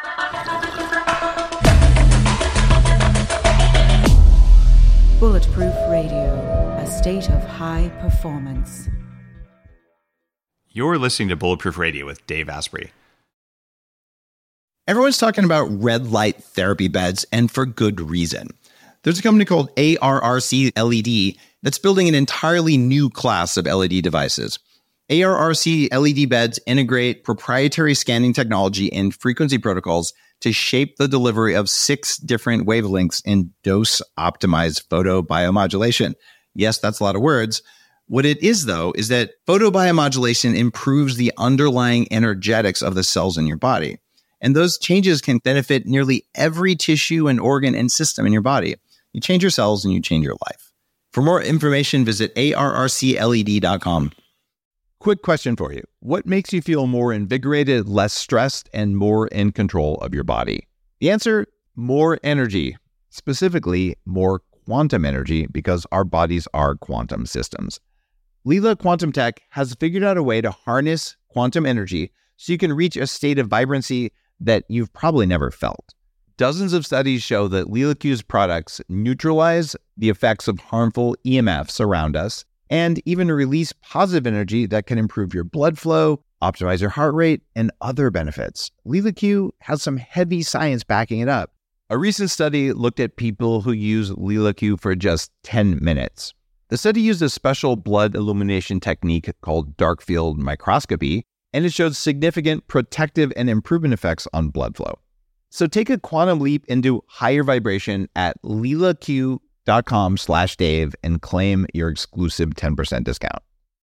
Bulletproof Radio, a state of high performance. You're listening to Bulletproof Radio with Dave Asprey. Everyone's talking about red light therapy beds, and for good reason. There's a company called ARRC LED that's building an entirely new class of LED devices. ARRC LED beds integrate proprietary scanning technology and frequency protocols to shape the delivery of 6 different wavelengths in dose-optimized photobiomodulation. Yes, that's a lot of words. What it is, though, is that photobiomodulation improves the underlying energetics of the cells in your body. And those changes can benefit nearly every tissue and organ and system in your body. You change your cells and you change your life. For more information, visit arrcled.com. Quick question for you. What makes you feel more invigorated, less stressed, and more in control of your body? The answer, more energy. Specifically, more quantum energy, because our bodies are quantum systems. Leela Quantum Tech has figured out a way to harness quantum energy so you can reach a state of vibrancy that you've probably never felt. Dozens of studies show that Leela Q's products neutralize the effects of harmful EMFs around us and even release positive energy that can improve your blood flow, optimize your heart rate, and other benefits. Leela Q has some heavy science backing it up. A recent study looked at people who use Leela Q for just 10 minutes. The study used a special blood illumination technique called dark field microscopy, and it showed significant protective and improvement effects on blood flow. So take a quantum leap into higher vibration at leelaq.com/Dave and claim your exclusive 10% discount.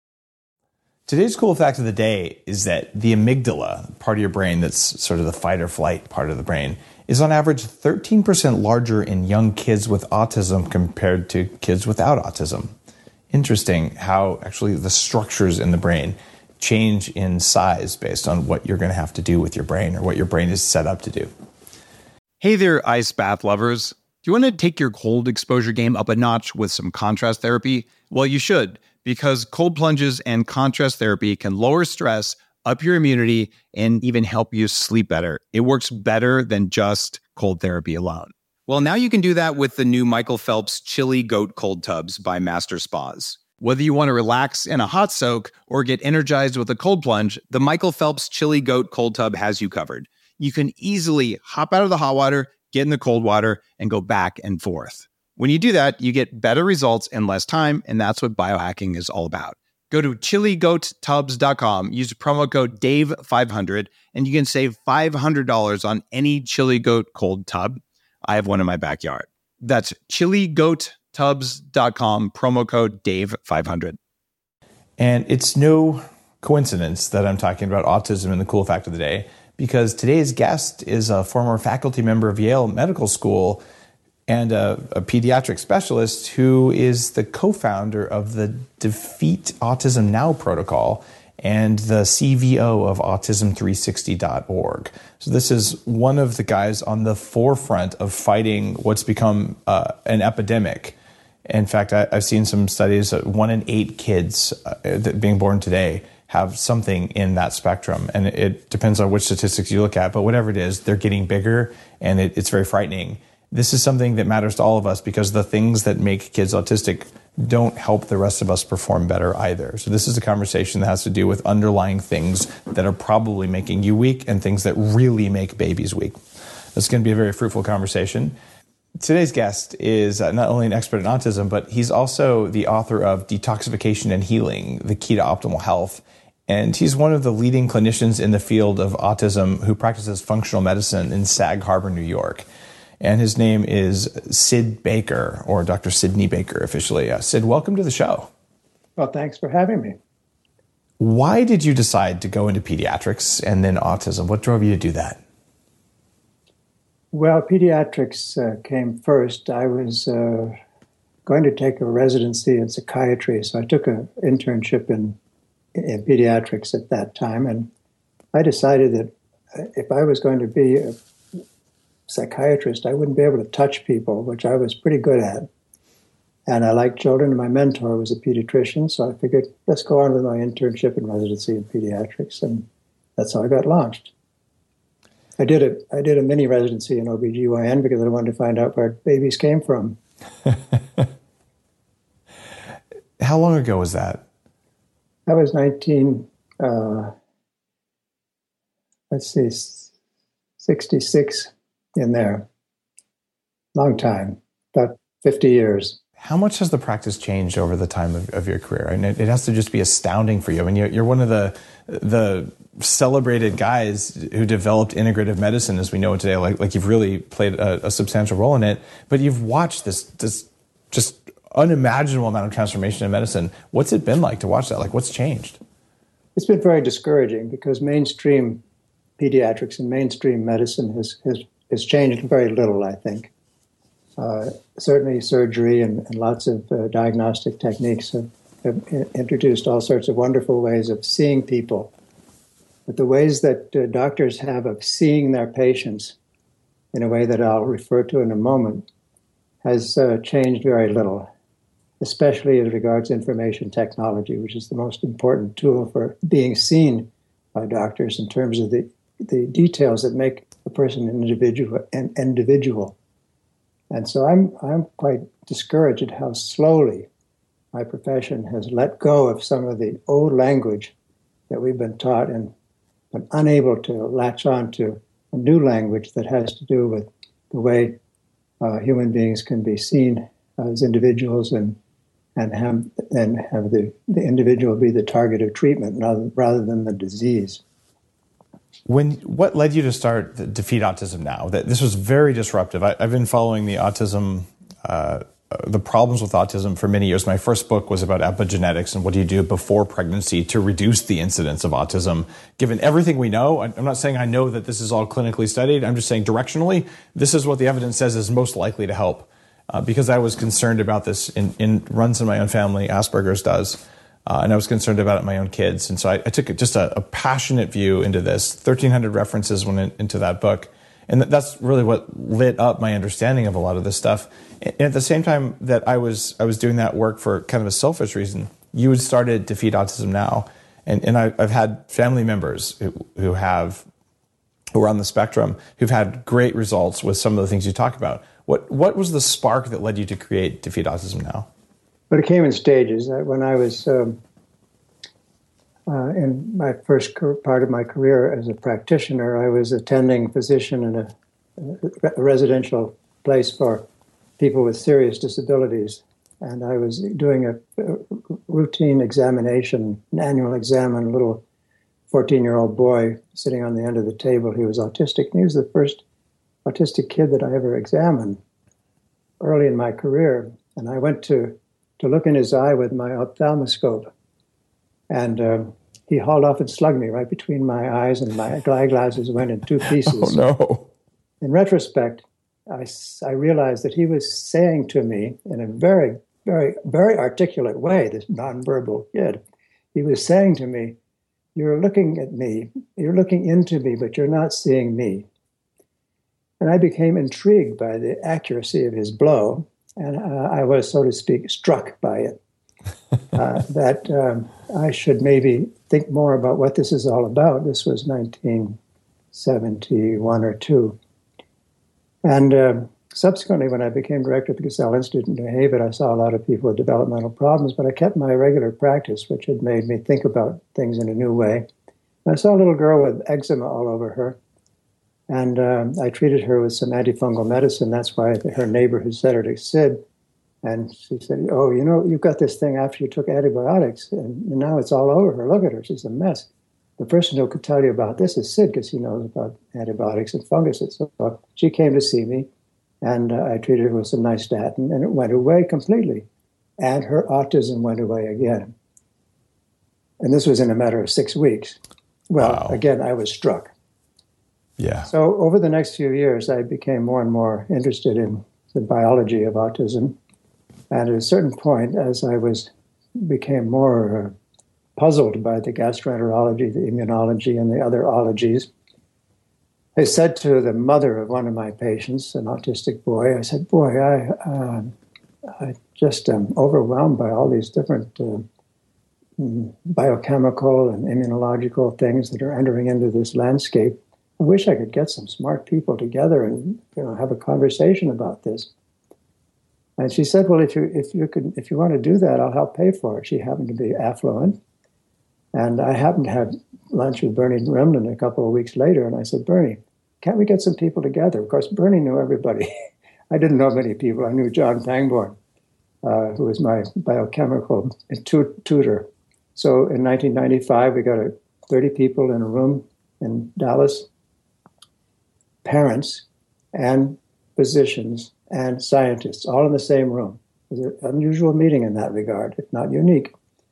Today's cool fact of the day is that the amygdala, part of your brain that's sort of the fight or flight part of the brain, is on average 13% larger in young kids with autism compared to kids without autism. Interesting how actually the structures in the brain change in size based on what you're going to have to do with your brain or what your brain is set up to do. Hey there, ice bath lovers. Do you want to take your cold exposure game up a notch with some contrast therapy? Well, you should, because cold plunges and contrast therapy can lower stress, up your immunity, and even help you sleep better. It works better than just cold therapy alone. Well, now you can do that with the new Michael Phelps Chili Goat Cold Tubs by Master Spas. Whether you want to relax in a hot soak or get energized with a cold plunge, the Michael Phelps Chili Goat Cold Tub has you covered. You can easily hop out of the hot water, get in the cold water, and go back and forth. When you do that, you get better results in less time, and that's what biohacking is all about. Go to chiligoattubs.com, use promo code DAVE500, and you can save $500 on any Chili Goat cold tub. I have one in my backyard. That's chiligoattubs.com, promo code DAVE500. And it's no coincidence that I'm talking about autism in the cool fact of the day, because today's guest is a former faculty member of Yale Medical School and a pediatric specialist who is the co-founder of the Defeat Autism Now protocol and the CVO of autism360.org. So this is one of the guys on the forefront of fighting what's become an epidemic. In fact, I've seen some studies that 1 in 8 kids that being born today have something in that spectrum. And it depends on which statistics you look at, but whatever it is, they're getting bigger, and it's very frightening. This is something that matters to all of us because the things that make kids autistic don't help the rest of us perform better either. So this is a conversation that has to do with underlying things that are probably making you weak and things that really make babies weak. It's going to be a very fruitful conversation. Today's guest is not only an expert in autism, but he's also the author of Detoxification and Healing, The Key to Optimal Health. And he's one of the leading clinicians in the field of autism who practices functional medicine in Sag Harbor, New York. And his name is Sid Baker, or Dr. Sidney Baker officially. Sid, welcome to the show. Well, thanks for having me. Why did you decide to go into pediatrics and then autism? What drove you to do that? Well, pediatrics came first. I was going to take a residency in psychiatry, so I took an internship in pediatrics at that time, and I decided that if I was going to be a psychiatrist, I wouldn't be able to touch people, which I was pretty good at. And I liked children, and my mentor was a pediatrician, so I figured, let's go on with my internship and residency in pediatrics, and that's how I got launched. I did a mini residency in OBGYN because I wanted to find out where babies came from. How long ago was that? That was 66 in there. Long time, about 50 years. How much has the practice changed over the time of your career? I mean, it has to just be astounding for you. I mean, you're one of the celebrated guys who developed integrative medicine as we know it today. Like you've really played a substantial role in it, but you've watched this just unimaginable amount of transformation in medicine. What's it been like to watch that? Like, what's changed? It's been very discouraging because mainstream pediatrics and mainstream medicine has changed very little, I think. Certainly surgery and lots of diagnostic techniques have introduced all sorts of wonderful ways of seeing people. But the ways that doctors have of seeing their patients in a way that I'll refer to in a moment has changed very little, especially as regards information technology, which is the most important tool for being seen by doctors in terms of the details that make a person an individual. And so I'm quite discouraged at how slowly my profession has let go of some of the old language that we've been taught and been unable to latch on to a new language that has to do with the way human beings can be seen as individuals and have the individual be the target of treatment rather than the disease. What led you to start Defeat Autism Now? That this was very disruptive. I've been following the autism, the problems with autism for many years. My first book was about epigenetics and what do you do before pregnancy to reduce the incidence of autism. Given everything we know, I'm not saying I know that this is all clinically studied. I'm just saying directionally, this is what the evidence says is most likely to help. Because I was concerned about this runs in my own family, Asperger's does. And I was concerned about it in my own kids. And so I took just a passionate view into this. 1,300 references went into that book. And that's really what lit up my understanding of a lot of this stuff. And at the same time that I was doing that work for kind of a selfish reason, you had started Defeat Autism Now. And I've had family members who are on the spectrum who've had great results with some of the things you talk about. What was the spark that led you to create Defeat Autism Now? But it came in stages. When I was in my first part of my career as a practitioner, I was attending physician in a residential place for people with serious disabilities. And I was doing a routine examination, an annual exam on a little 14-year-old boy sitting on the end of the table. He was autistic. And he was the first autistic kid that I ever examined early in my career. And I went to look in his eye with my ophthalmoscope. And he hauled off and slugged me right between my eyes, and my eyeglasses went in two pieces. Oh, no. In retrospect, I realized that he was saying to me in a very, very, very articulate way, this nonverbal kid, he was saying to me, "You're looking at me, you're looking into me, but you're not seeing me." And I became intrigued by the accuracy of his blow. And I was, so to speak, struck by it, that I should maybe think more about what this is all about. This was 1971 or 2. And subsequently, when I became director of the Gesell Institute in New Haven, I saw a lot of people with developmental problems, but I kept my regular practice, which had made me think about things in a new way. And I saw a little girl with eczema all over her. And I treated her with some antifungal medicine. That's why her neighbor had sent her to Sid. And she said, "Oh, you know, you've got this thing after you took antibiotics, and now it's all over her. Look at her. She's a mess." The person who could tell you about this is Sid, because he knows about antibiotics and funguses. So she came to see me, and I treated her with some nystatin, and it went away completely. And her autism went away again. And this was in a matter of 6 weeks. Well, wow. Again, I was struck. Yeah. So over the next few years, I became more and more interested in the biology of autism. And at a certain point, as I became more puzzled by the gastroenterology, the immunology, and the other ologies, I said to the mother of one of my patients, an autistic boy, I said, "Boy, I just am overwhelmed by all these different biochemical and immunological things that are entering into this landscape. I wish I could get some smart people together and have a conversation about this. And she said, well, if you want to do that, I'll help pay for it. She happened to be affluent. And I happened to have lunch with Bernie Remlin a couple of weeks later. And I said, Bernie, can't we get some people together? Of course, Bernie knew everybody. I didn't know many people. I knew John Pangborn, who was my biochemical tutor. So in 1995, we got 30 people in a room in Dallas, parents and physicians and scientists, all in the same room. It was an unusual meeting in that regard, if not unique.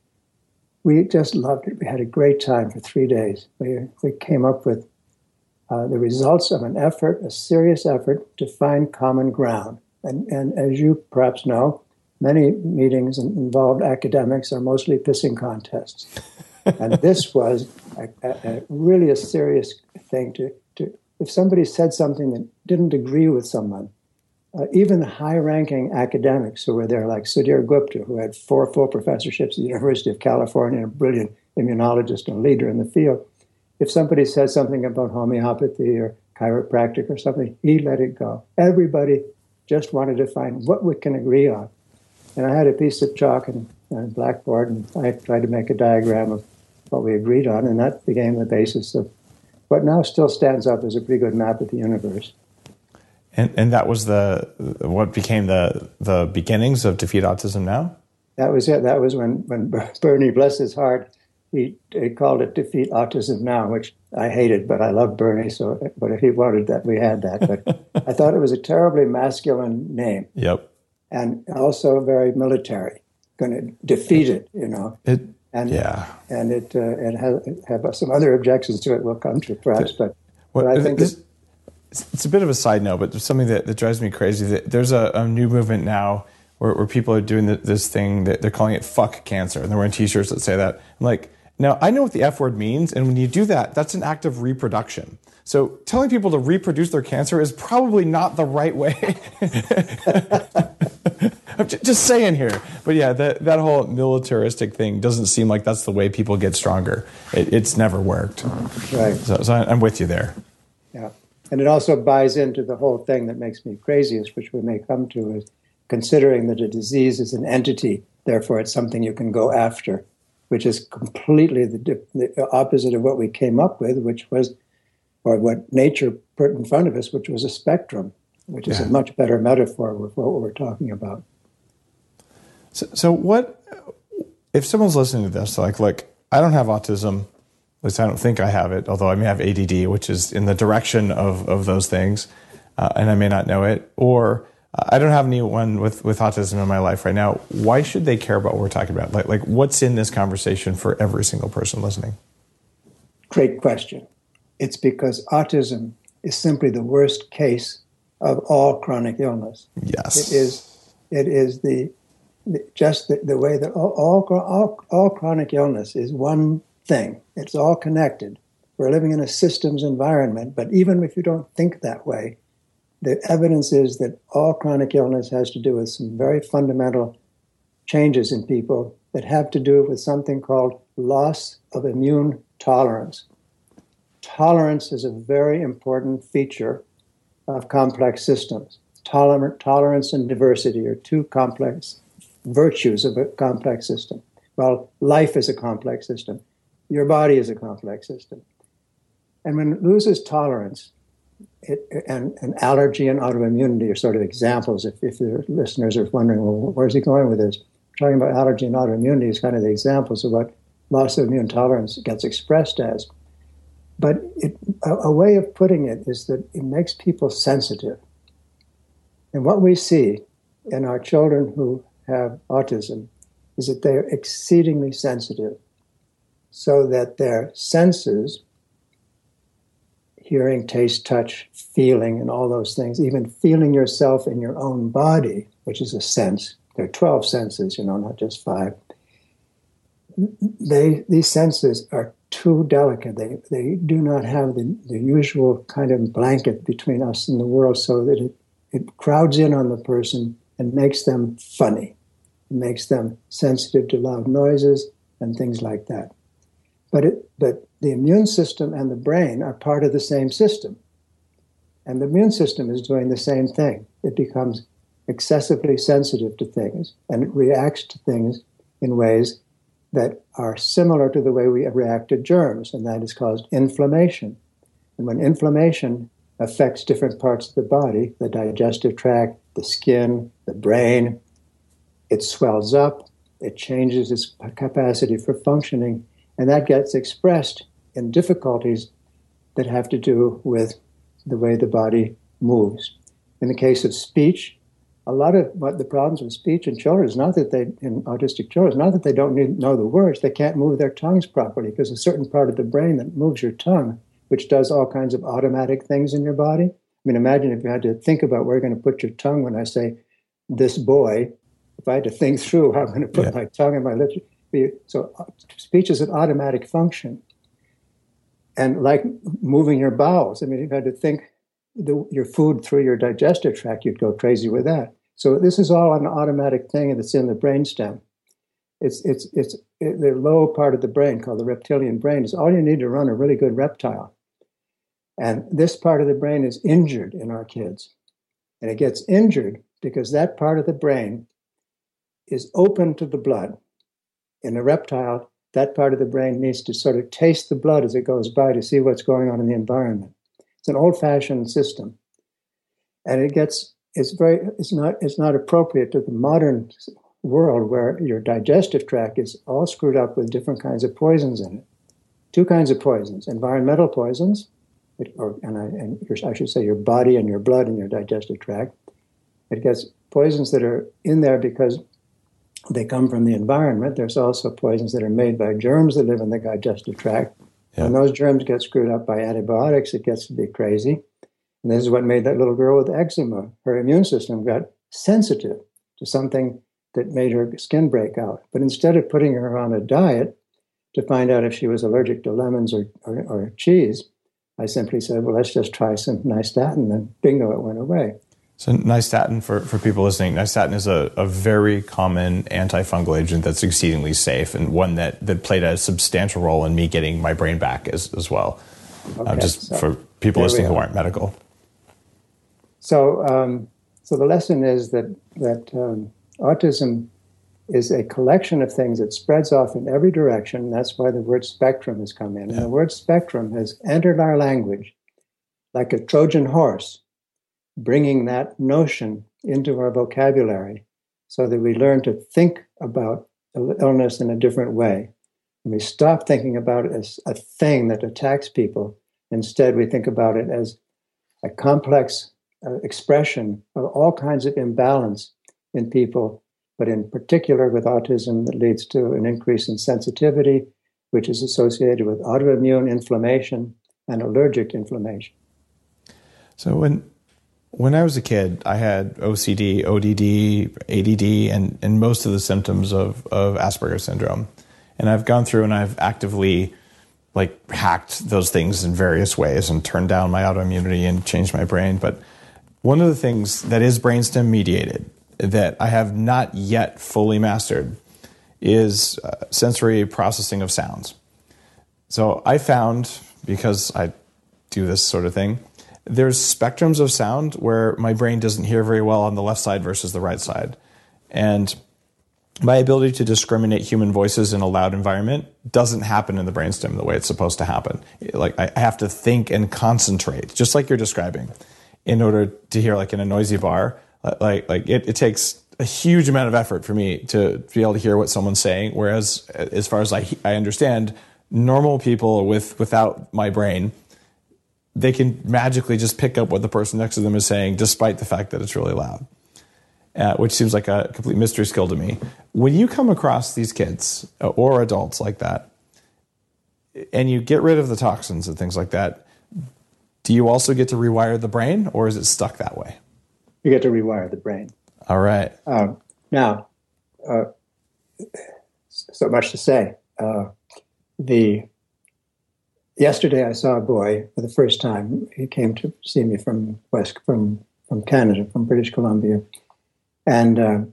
We just loved it. We had a great time for 3 days. We came up with the results of an effort, a serious effort to find common ground. And as you perhaps know, many meetings involved academics are mostly pissing contests. And this was really a serious thing to if somebody said something that didn't agree with someone, even high-ranking academics who were there, like Sudhir Gupta, who had 4 full professorships at the University of California, and a brilliant immunologist and leader in the field. If somebody said something about homeopathy or chiropractic or something, he let it go. Everybody just wanted to find what we can agree on. And I had a piece of chalk and blackboard, and I tried to make a diagram of what we agreed on, and that became the basis of what now still stands up as a pretty good map of the universe. And that was what became the beginnings of Defeat Autism Now? That was it. That was when Bernie, bless his heart, he called it Defeat Autism Now, which I hated, but I love Bernie. But if he wanted that, we had that. But I thought it was a terribly masculine name. Yep. And also very military. Going to defeat it, And it has some other objections to it we'll come to perhaps. But I think it's a bit of a side note, but there's something that drives me crazy. There's a new movement now where people are doing this thing that they're calling it "fuck cancer," and they're wearing T-shirts that say that. I'm like, now I know what the F word means, and when you do that, that's an act of reproduction. So telling people to reproduce their cancer is probably not the right way. I'm just saying here. But yeah, that whole militaristic thing doesn't seem like that's the way people get stronger. It's never worked. Right. So I'm with you there. Yeah. And it also buys into the whole thing that makes me craziest, which we may come to, is considering that a disease is an entity, therefore it's something you can go after, which is completely the opposite of what we came up with, which was, or what nature put in front of us, which was a spectrum, which is a much better metaphor with what we're talking about. So what, if someone's listening to this, like, look, I don't have autism, at least I don't think I have it, although I may have ADD, which is in the direction of those things, and I may not know it, or I don't have anyone with autism in my life right now. Why should they care about what we're talking about? Like what's in this conversation for every single person listening? Great question. It's because autism is simply the worst case of all chronic illness. Yes. It is the way that all chronic illness is one thing. It's all connected. We're living in a systems environment, but even if you don't think that way, the evidence is that all chronic illness has to do with some very fundamental changes in people that have to do with something called loss of immune tolerance. Tolerance is a very important feature of complex systems. Tolerance and diversity are two complex virtues of a complex system. Well, life is a complex system. Your body is a complex system. And when it loses tolerance, and allergy and autoimmunity are sort of examples. If the listeners are wondering, well, where's he going with this? Talking about allergy and autoimmunity is kind of the examples of what loss of immune tolerance gets expressed as. But a way of putting it is that it makes people sensitive. And what we see in our children who have autism is that they're exceedingly sensitive, so that their senses, hearing, taste, touch, feeling, and all those things, even feeling yourself in your own body, which is a sense. There are 12 senses, not just 5. These senses are too delicate. They do not have the usual kind of blanket between us and the world, so that it crowds in on the person and makes them funny. It makes them sensitive to loud noises and things like that. But the immune system and the brain are part of the same system. And the immune system is doing the same thing. It becomes excessively sensitive to things, and it reacts to things in ways that are similar to the way we react to germs, and that is caused inflammation. And when inflammation affects different parts of the body, the digestive tract, the skin, the brain, it swells up, it changes its capacity for functioning, and that gets expressed in difficulties that have to do with the way the body moves. In the case of speech, a lot of what the problems with speech in children is not that in autistic children, is not that they don't know the words, they can't move their tongues properly because a certain part of the brain that moves your tongue, which does all kinds of automatic things in your body. I mean, imagine if you had to think about where you're going to put your tongue when I say this boy, if I had to think through how I'm going to put my tongue and my lips. So speech is an automatic function. And like moving your bowels, I mean, if you had to think your food through your digestive tract, you'd go crazy with that. So this is all an automatic thing that's in the brainstem. It's the low part of the brain called the reptilian brain is all you need to run a really good reptile. And this part of the brain is injured in our kids. And it gets injured because that part of the brain is open to the blood. In a reptile, that part of the brain needs to sort of taste the blood as it goes by to see what's going on in the environment. It's an old-fashioned system, and it's not appropriate to the modern world where your digestive tract is all screwed up with different kinds of poisons in it. Two kinds of poisons: environmental poisons, I should say your body and your blood and your digestive tract. It gets poisons that are in there because they come from the environment. There's also poisons that are made by germs that live in the digestive tract. Yeah. When those germs get screwed up by antibiotics, it gets to be crazy. And this is what made that little girl with eczema. Her immune system got sensitive to something that made her skin break out. But instead of putting her on a diet to find out if she was allergic to lemons or cheese, I simply said, well, let's just try some nystatin, and bingo, it went away. So nystatin, for people listening, nystatin is a very common antifungal agent that's exceedingly safe, and one that played a substantial role in me getting my brain back as well. Okay, for people listening who aren't medical. So the lesson is that autism is a collection of things that spreads off in every direction. That's why the word spectrum has come in. Yeah. And the word spectrum has entered our language like a Trojan horse, bringing that notion into our vocabulary so that we learn to think about illness in a different way. And we stop thinking about it as a thing that attacks people. Instead, we think about it as a complex expression of all kinds of imbalance in people, but in particular with autism that leads to an increase in sensitivity, which is associated with autoimmune inflammation and allergic inflammation. So when I was a kid, I had OCD, ODD, ADD, and most of the symptoms of Asperger's syndrome. And I've gone through and I've actively hacked those things in various ways and turned down my autoimmunity and changed my brain. But one of the things that is brainstem mediated that I have not yet fully mastered is sensory processing of sounds. So I found, because I do this sort of thing, there's spectrums of sound where my brain doesn't hear very well on the left side versus the right side. And my ability to discriminate human voices in a loud environment doesn't happen in the brainstem the way it's supposed to happen. I have to think and concentrate, just like you're describing, in order to hear in a noisy bar. It takes a huge amount of effort for me to be able to hear what someone's saying. Whereas, as far as I understand, normal people without my brain, they can magically just pick up what the person next to them is saying, despite the fact that it's really loud, which seems like a complete mystery skill to me. When you come across these kids or adults like that, and you get rid of the toxins and things like that, do you also get to rewire the brain, or is it stuck that way? You get to rewire the brain. All right. Now, so much to say. Yesterday, I saw a boy for the first time. He came to see me from Canada, from British Columbia, and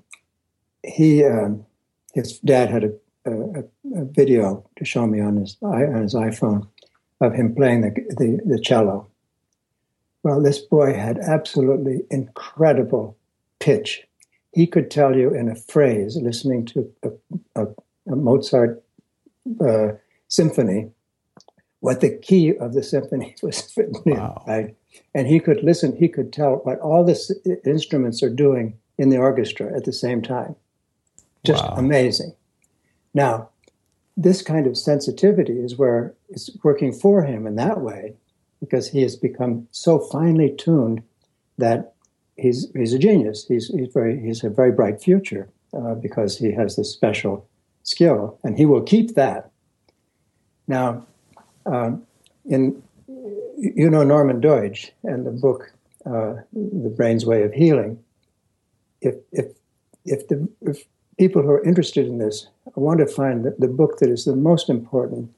his dad had a video to show me on his iPhone, of him playing the cello. Well, this boy had absolutely incredible pitch. He could tell you in a phrase, listening to a Mozart symphony, what the key of the symphony was written in, right? And he could listen, he could tell what all the instruments are doing in the orchestra at the same time. Just amazing. Now, this kind of sensitivity is where it's working for him in that way, because he has become so finely tuned that he's a genius. He's a very bright future because he has this special skill, and he will keep that. Now, Norman Deutsch and the book "The Brain's Way of Healing." If people who are interested in this want to find the book that is the most important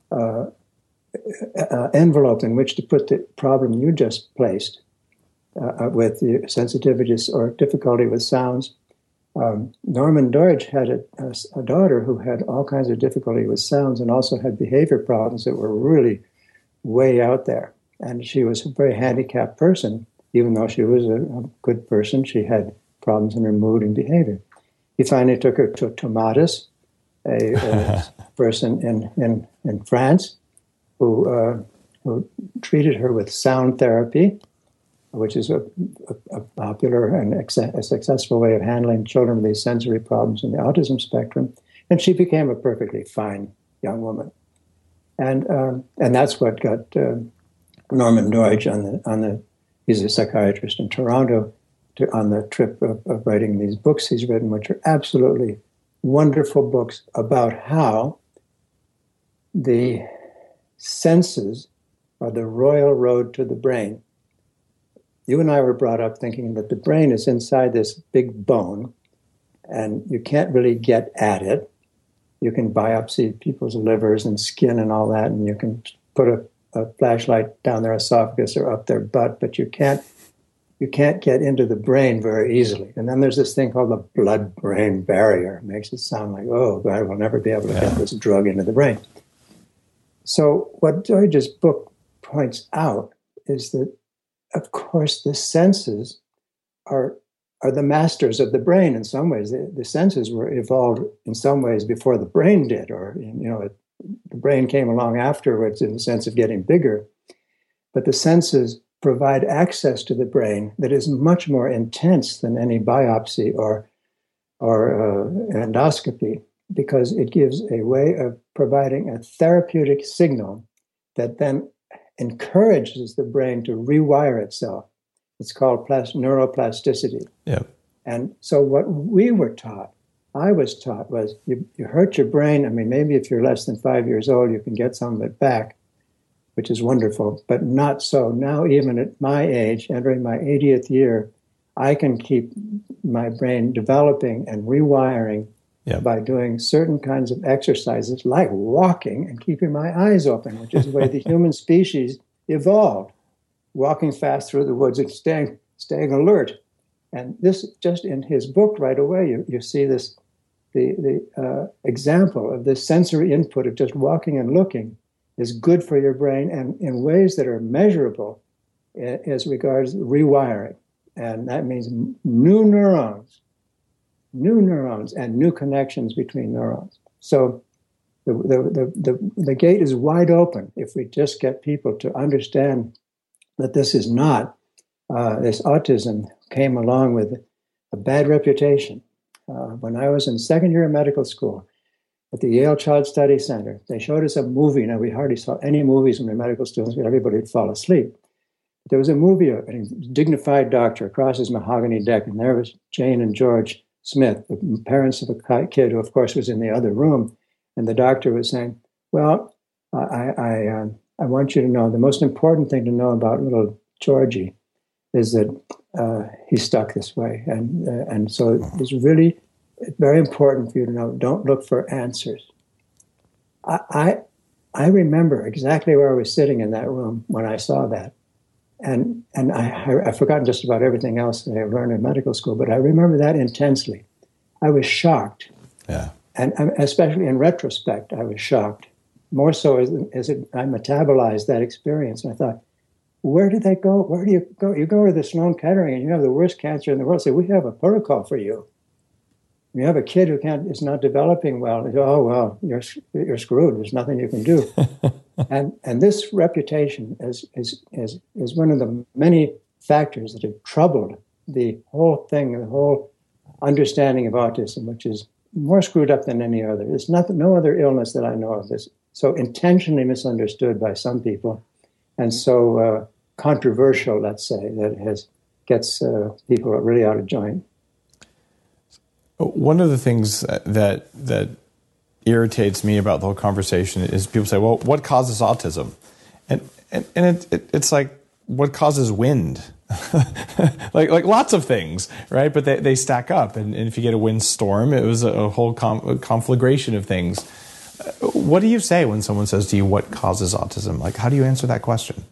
envelope in which to put the problem you just placed with the sensitivities or difficulty with sounds. Norman Deutsch had a daughter who had all kinds of difficulty with sounds and also had behavior problems that were really way out there. And she was a very handicapped person. Even though she was a good person, she had problems in her mood and behavior. He finally took her to Tomatis, a person in France, who treated her with sound therapy, which is a popular and a successful way of handling children with these sensory problems in the autism spectrum. And she became a perfectly fine young woman. And that's what got Norman Deutsch he's a psychiatrist in Toronto, on the trip of writing these books he's written, which are absolutely wonderful books about how the senses are the royal road to the brain. You and I were brought up thinking that the brain is inside this big bone, and you can't really get at it. You can biopsy people's livers and skin and all that, and you can put a flashlight down their esophagus or up their butt, but you can't get into the brain very easily. And then there's this thing called the blood-brain barrier. It makes it sound like, oh, God, we'll never be able to get this drug into the brain. So what Deutsch's book points out is that, of course, the senses are the masters of the brain in some ways. The senses were evolved in some ways before the brain did, or, the brain came along afterwards in the sense of getting bigger. But the senses provide access to the brain that is much more intense than any biopsy or endoscopy, because it gives a way of providing a therapeutic signal that then encourages the brain to rewire itself. It's called neuroplasticity. Yeah. And so what I was taught was you hurt your brain. I mean, maybe if you're less than 5 years old, you can get some of it back, which is wonderful, but not so. Now, even at my age, entering my 80th year, I can keep my brain developing and rewiring by doing certain kinds of exercises like walking and keeping my eyes open, which is the way the human species evolved, walking fast through the woods and staying alert. And this, just in his book right away, you see this, the example of this sensory input of just walking and looking is good for your brain and in ways that are measurable as regards rewiring. And that means new neurons and new connections between neurons. So the gate is wide open if we just get people to understand that this is not, this autism came along with a bad reputation. When I was in second year of medical school at the Yale Child Study Center, they showed us a movie. Now, we hardly saw any movies when we were medical students, but everybody would fall asleep. There was a movie, a dignified doctor across his mahogany deck, and there was Jane and George Smith, the parents of a kid who, of course, was in the other room. And the doctor was saying, well, I want you to know the most important thing to know about little Georgie is that he's stuck this way. And so it's really very important for you to know, don't look for answers. I remember exactly where I was sitting in that room when I saw that. And I've forgotten just about everything else that I learned in medical school, but I remember that intensely. I was shocked. Yeah. And especially in retrospect, I was shocked more so as I metabolized that experience. And I thought, where did that go? Where do you go? You go to the Sloan Kettering and you have the worst cancer in the world. Say, we have a protocol for you. You have a kid who is not developing well. You go, oh, well, you're screwed. There's nothing you can do. and this reputation is one of the many factors that have troubled the whole thing, the whole understanding of autism, which is more screwed up than any other. There's no other illness that I know of that's so intentionally misunderstood by some people and so controversial, let's say, that gets people really out of joint. One of the things that irritates me about the whole conversation is people say, well, what causes autism? And it's like, what causes wind? like lots of things, right? But they stack up. And if you get a windstorm, it was a whole conflagration of things. What do you say when someone says to you, what causes autism? Like, how do you answer that question?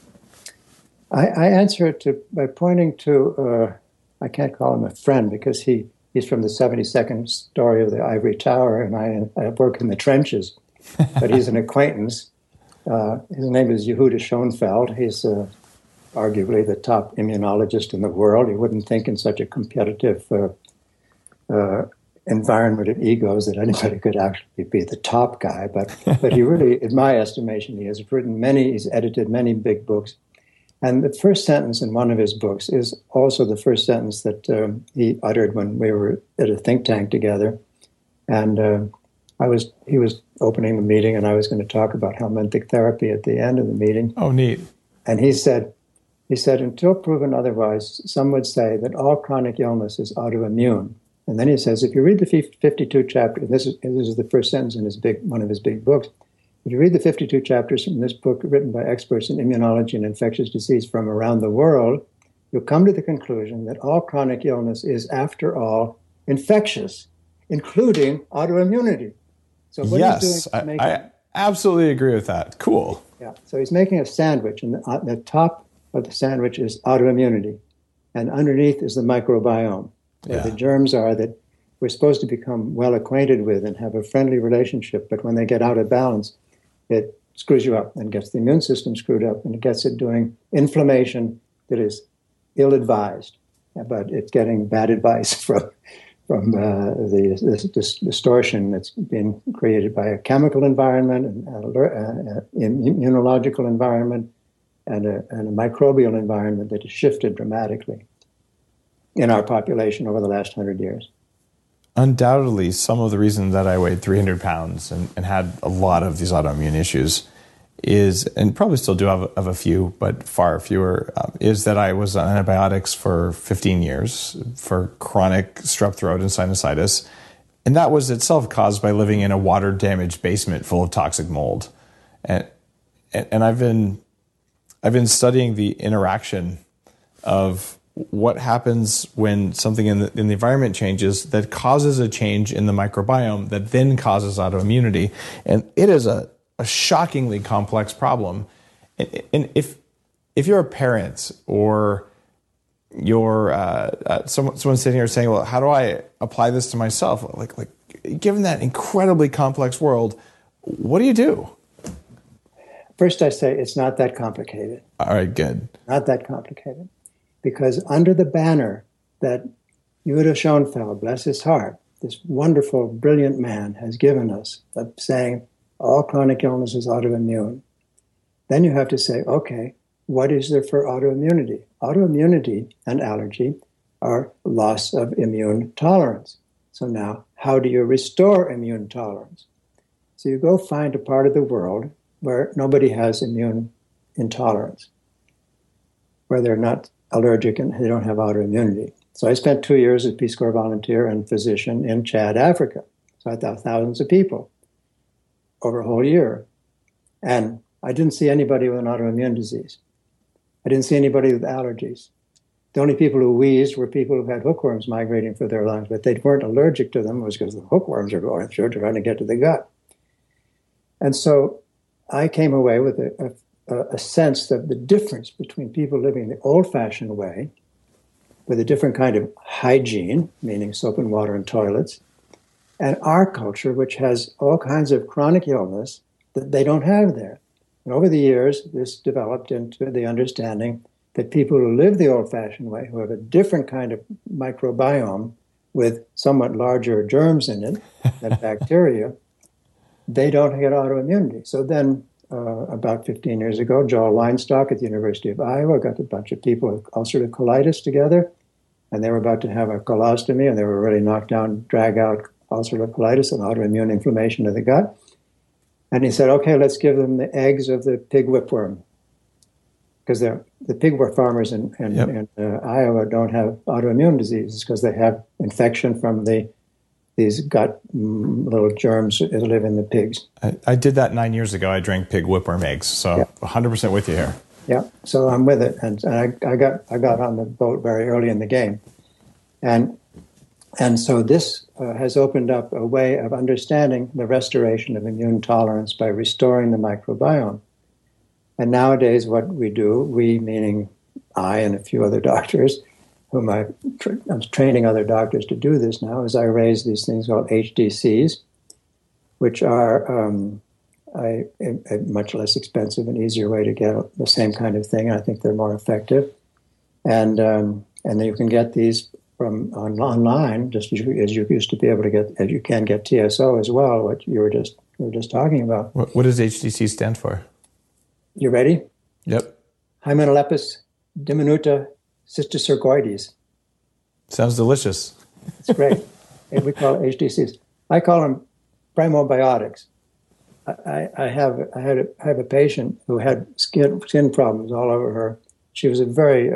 I answer it by pointing to, I can't call him a friend because he's from the 72nd story of the Ivory Tower, and I work in the trenches. But he's an acquaintance. His name is Yehuda Schoenfeld. He's arguably the top immunologist in the world. You wouldn't think in such a competitive environment of egos that anybody could actually be the top guy. But he really, in my estimation, he's edited many big books. And the first sentence in one of his books is also the first sentence that he uttered when we were at a think tank together. And he was opening the meeting, and I was going to talk about helminthic therapy at the end of the meeting. Oh, neat. And he said, until proven otherwise, some would say that all chronic illness is autoimmune. And then he says, if you read the 52 chapters, this is the first sentence in one of his big books. If you read the 52 chapters from this book written by experts in immunology and infectious disease from around the world, you'll come to the conclusion that all chronic illness is, after all, infectious, including autoimmunity. So what he's doing I absolutely agree with that. Cool. Yeah. So he's making a sandwich, and the top of the sandwich is autoimmunity, and underneath is the microbiome, where the germs are that we're supposed to become well acquainted with and have a friendly relationship. But when they get out of balance, it screws you up and gets the immune system screwed up, and it gets it doing inflammation that is ill-advised. But it's getting bad advice from the distortion that's been created by a chemical environment, an immunological environment, and a microbial environment that has shifted dramatically in our population over the last 100 years. Undoubtedly, some of the reason that I weighed 300 pounds and had a lot of these autoimmune issues is, and probably still do have a few, but far fewer, is that I was on antibiotics for 15 years for chronic strep throat and sinusitis. And that was itself caused by living in a water-damaged basement full of toxic mold. And I've been studying the interaction of what happens when something in the environment changes that causes a change in the microbiome that then causes autoimmunity. And it is a shockingly complex problem. And if you're a parent or you're someone sitting here saying, well, how do I apply this to myself? Like given that incredibly complex world, what do you do? First, I say it's not that complicated. All right, good. Not that complicated. Because under the banner that Yehuda Schoenfeld, bless his heart, this wonderful, brilliant man has given us, of saying all chronic illness is autoimmune, then you have to say, okay, what is there for autoimmunity? Autoimmunity and allergy are loss of immune tolerance. So now, how do you restore immune tolerance? So you go find a part of the world where nobody has immune intolerance, where they're not allergic and they don't have autoimmunity. So I spent 2 years as Peace Corps volunteer and physician in Chad, Africa. So I thought thousands of people over a whole year. And I didn't see anybody with an autoimmune disease. I didn't see anybody with allergies. The only people who wheezed were people who had hookworms migrating through their lungs, but they weren't allergic to them. It was because the hookworms are going through trying to get to the gut. And so I came away with a sense that the difference between people living the old-fashioned way, with a different kind of hygiene, meaning soap and water and toilets, and our culture, which has all kinds of chronic illness that they don't have there. And over the years, this developed into the understanding that people who live the old-fashioned way, who have a different kind of microbiome with somewhat larger germs in it than bacteria, they don't get autoimmunity. So then, about 15 years ago, Joel Weinstock at the University of Iowa got a bunch of people with ulcerative colitis together, and they were about to have a colostomy, and they were ready to knock down, drag out ulcerative colitis and autoimmune inflammation of the gut. And he said, okay, let's give them the eggs of the pig whipworm, because the pig farmers in Iowa don't have autoimmune diseases because they have infection from these gut little germs that live in the pigs. I did that 9 years ago. I drank pig whipworm eggs, so 100% with you here. Yeah, so I'm with it, and I got on the boat very early in the game, and so this has opened up a way of understanding the restoration of immune tolerance by restoring the microbiome. And nowadays, what we do, we meaning I and a few other doctors, whom I'm training other doctors to do this now, is I raise these things called HDCs, which are a much less expensive and easier way to get the same kind of thing. I think they're more effective, and you can get these from online, just as you used to be able to get, as you can get TSO as well, what you were just talking about. What does HDC stand for? You ready? Yep. Hymenopus diminuta cysticercoides. Sounds delicious. It's great. And we call it HDCs. I call them primobiotics. I have a patient who had skin problems all over her. She was a very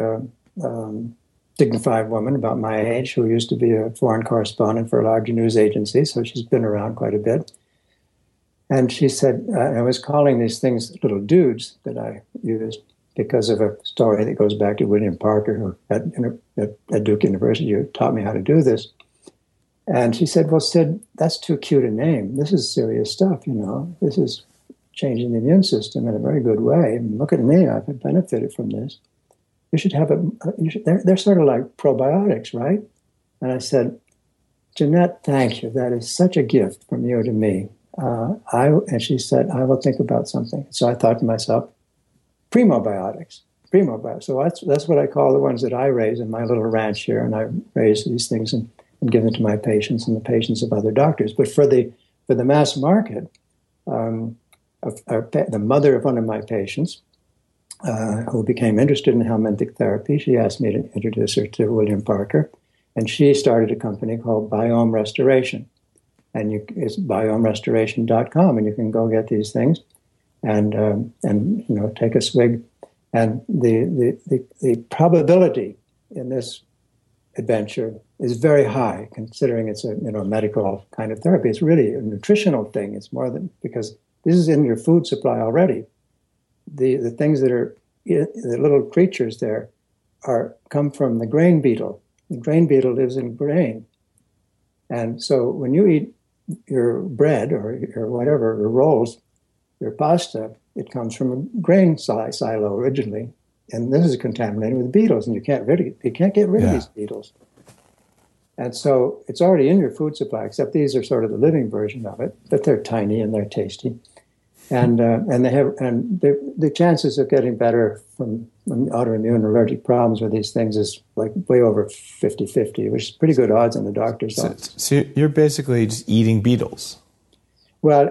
dignified woman about my age who used to be a foreign correspondent for a large news agency, so she's been around quite a bit. And she said, I was calling these things little dudes that I used because of a story that goes back to William Parker, who at Duke University who taught me how to do this. And she said, well, Sid, that's too cute a name. This is serious stuff, you know. This is changing the immune system in a very good way. And look at me, I've benefited from this. You should have they're sort of like probiotics, right? And I said, Jeanette, thank you. That is such a gift from you to me. And she said, I will think about something. So I thought to myself, premobiotics. So that's what I call the ones that I raise in my little ranch here. And I raise these things and give them to my patients and the patients of other doctors. But for the mass market, the mother of one of my patients, who became interested in helminthic therapy, she asked me to introduce her to William Parker. And she started a company called Biome Restoration. And it's biomerestoration.com, and you can go get these things and take a swig. And the probability in this adventure is very high, considering it's a medical kind of therapy. It's really a nutritional thing. It's more than, because this is in your food supply already. The things that are the little creatures there come from the grain beetle. The grain beetle lives in grain, and so when you eat your bread or whatever, your rolls, your pasta, it comes from a grain silo originally, and this is contaminated with beetles, and you can't get rid of these beetles. And so it's already in your food supply, except these are sort of the living version of it, but they're tiny and they're tasty, and the chances of getting better from autoimmune allergic problems with these things is like way over 50-50, which is pretty good odds in the doctor's office. So you're basically just eating beetles. Well,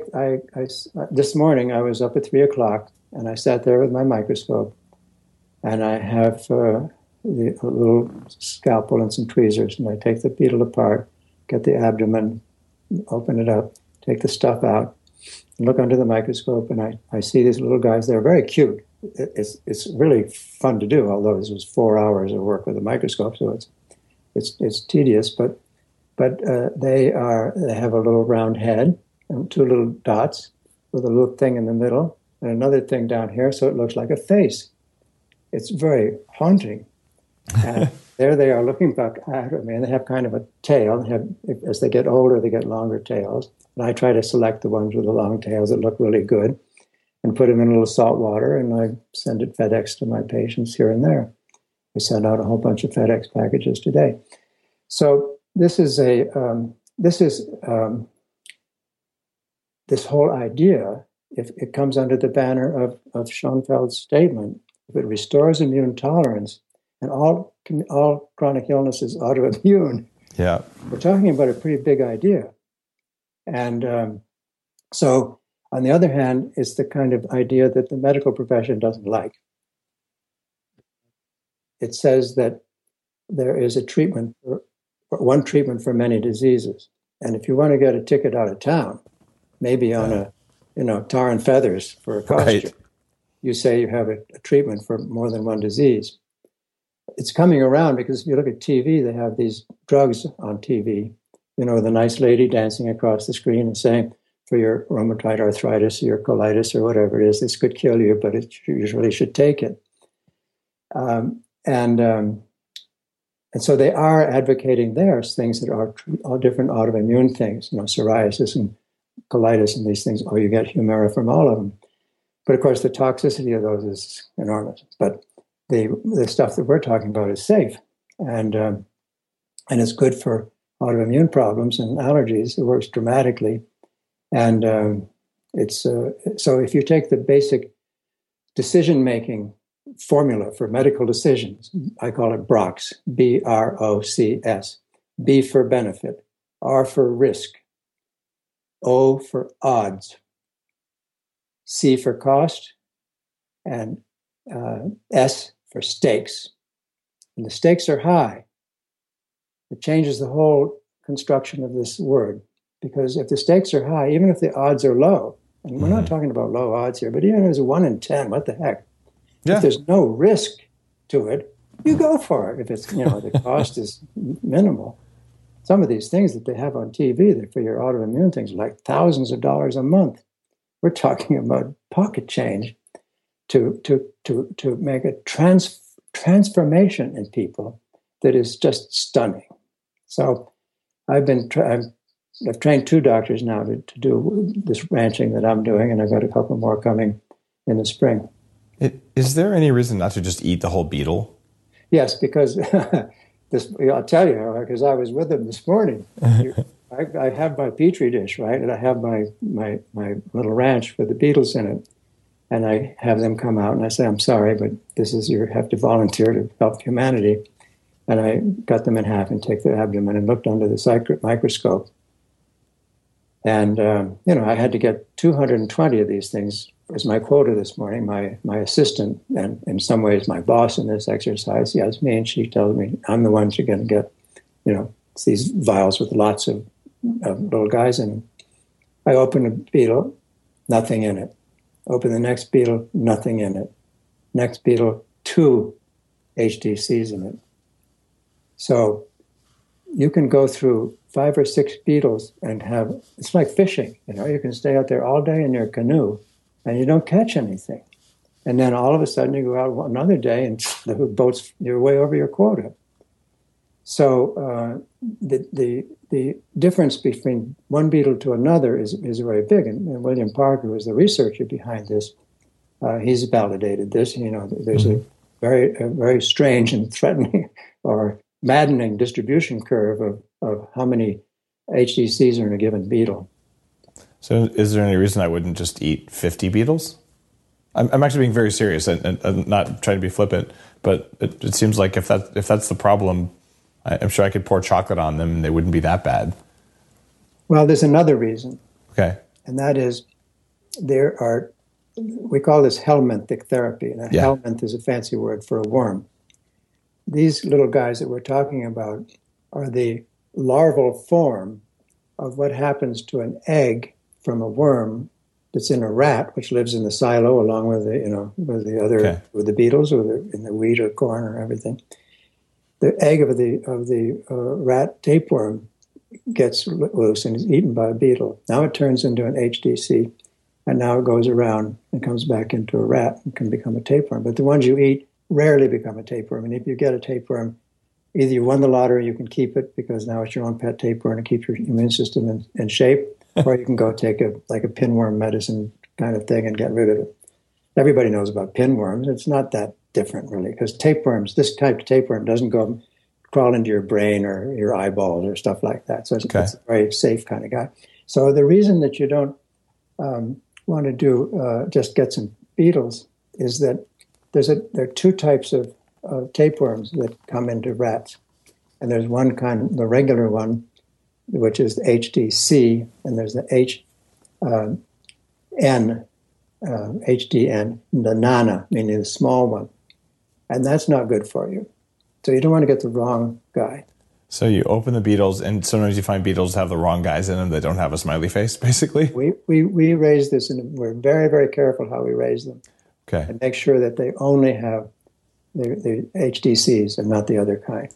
this morning I was up at 3:00 and I sat there with my microscope, and I have a little scalpel and some tweezers, and I take the beetle apart, get the abdomen, open it up, take the stuff out, and look under the microscope, and I see these little guys. They're very cute. It's really fun to do, although this was 4 hours of work with a microscope, so it's tedious. But they have a little round head and two little dots with a little thing in the middle and another thing down here, so it looks like a face. It's very haunting. And there they are looking back at me, and they have kind of a tail. As they get older, they get longer tails. And I try to select the ones with the long tails that look really good and put them in a little salt water, and I send it FedEx to my patients here and there. We send out a whole bunch of FedEx packages today. So this whole idea if it comes under the banner of Schoenfeld's statement, if it restores immune tolerance, and all chronic illness is autoimmune, Yeah. we're talking about a pretty big idea. And so, on the other hand, it's the kind of idea that the medical profession doesn't like. It says that there is a treatment, one treatment for many diseases. And if you want to get a ticket out of town, maybe on tar and feathers for a costume, Right. you say you have a treatment for more than one disease. It's coming around because if you look at TV, they have these drugs on TV. You know, the nice lady dancing across the screen and saying, for your rheumatoid arthritis, your colitis, or whatever it is, this could kill you, but you usually should take it. And so they are advocating things that are all different autoimmune things, psoriasis and colitis and these things, or you get Humira from all of them. But of course, the toxicity of those is enormous. But the stuff that we're talking about is safe, and it's good for autoimmune problems and allergies. It works dramatically, and it's so if you take the basic decision-making formula for medical decisions, I call it BROCS, BROCS. B for benefit, R for risk, O for odds, C for cost, and S for stakes. And the stakes are high. It changes the whole construction of this word, because if the stakes are high, even if the odds are low, and we're not talking about low odds here, but even if it's 1 in 10, what the heck? Yeah. If there's no risk to it, you go for it. If it's, the cost is minimal. Some of these things that they have on TV, that for your autoimmune things, are like thousands of dollars a month. We're talking about pocket change to make a transformation in people that is just stunning. So I've trained 2 doctors now to do this ranching that I'm doing, and I've got a couple more coming in the spring. Is there any reason not to just eat the whole beetle? Yes, because I'll tell you, because I was with them this morning. I have my petri dish, right, and I have my little ranch with the beetles in it, and I have them come out, and I say, I'm sorry, but you have to volunteer to help humanity. And I cut them in half and take their abdomen and looked under the microscope. And, I had to get 220 of these things as my quota this morning. My assistant, and in some ways my boss in this exercise, Yasmin, she tells me I'm the one you're going to get, it's these vials with lots of little guys in them. I open a beetle, nothing in it. Open the next beetle, nothing in it. Next beetle, 2 HDCs in it. So you can go through 5 or 6 beetles and it's like fishing. You can stay out there all day in your canoe and you don't catch anything. And then all of a sudden you go out another day and you're way over your quota. So the difference between one beetle to another is very big. And William Parker was the researcher behind this. He's validated this. There's a very strange and threatening or maddening distribution curve of how many HDCs are in a given beetle. So is there any reason I wouldn't just eat 50 beetles? I'm actually being very serious and not trying to be flippant, but it seems like if that's the problem, I'm sure I could pour chocolate on them and they wouldn't be that bad. Well, there's another reason. Okay. And that is we call this helminthic therapy. And helminth is a fancy word for a worm. These little guys that we're talking about are the larval form of what happens to an egg from a worm that's in a rat, which lives in the silo along with with the beetles or in the wheat or corn or everything. The egg of the rat tapeworm gets loose and is eaten by a beetle. Now it turns into an HDC, and now it goes around and comes back into a rat and can become a tapeworm. But the ones you eat rarely become a tapeworm. And if you get a tapeworm, either you won the lottery, you can keep it because now it's your own pet tapeworm and keep your immune system in shape, or you can go take a pinworm medicine kind of thing and get rid of it. Everybody knows about pinworms. It's not that different, really, because tapeworms, this type of tapeworm doesn't go crawl into your brain or your eyeballs or stuff like that. So it's a very safe kind of guy. So the reason that you don't want to do, just get some beetles, is that there are two types of tapeworms that come into rats. And there's one kind, the regular one, which is the HDC, and there's the HDN, the nana, meaning the small one. And that's not good for you. So you don't want to get the wrong guy. So you open the beetles, and sometimes you find beetles have the wrong guys in them that don't have a smiley face, basically? We raise this, and we're very, very careful how we raise them. Okay. And make sure that they only have the HDCs and not the other kind.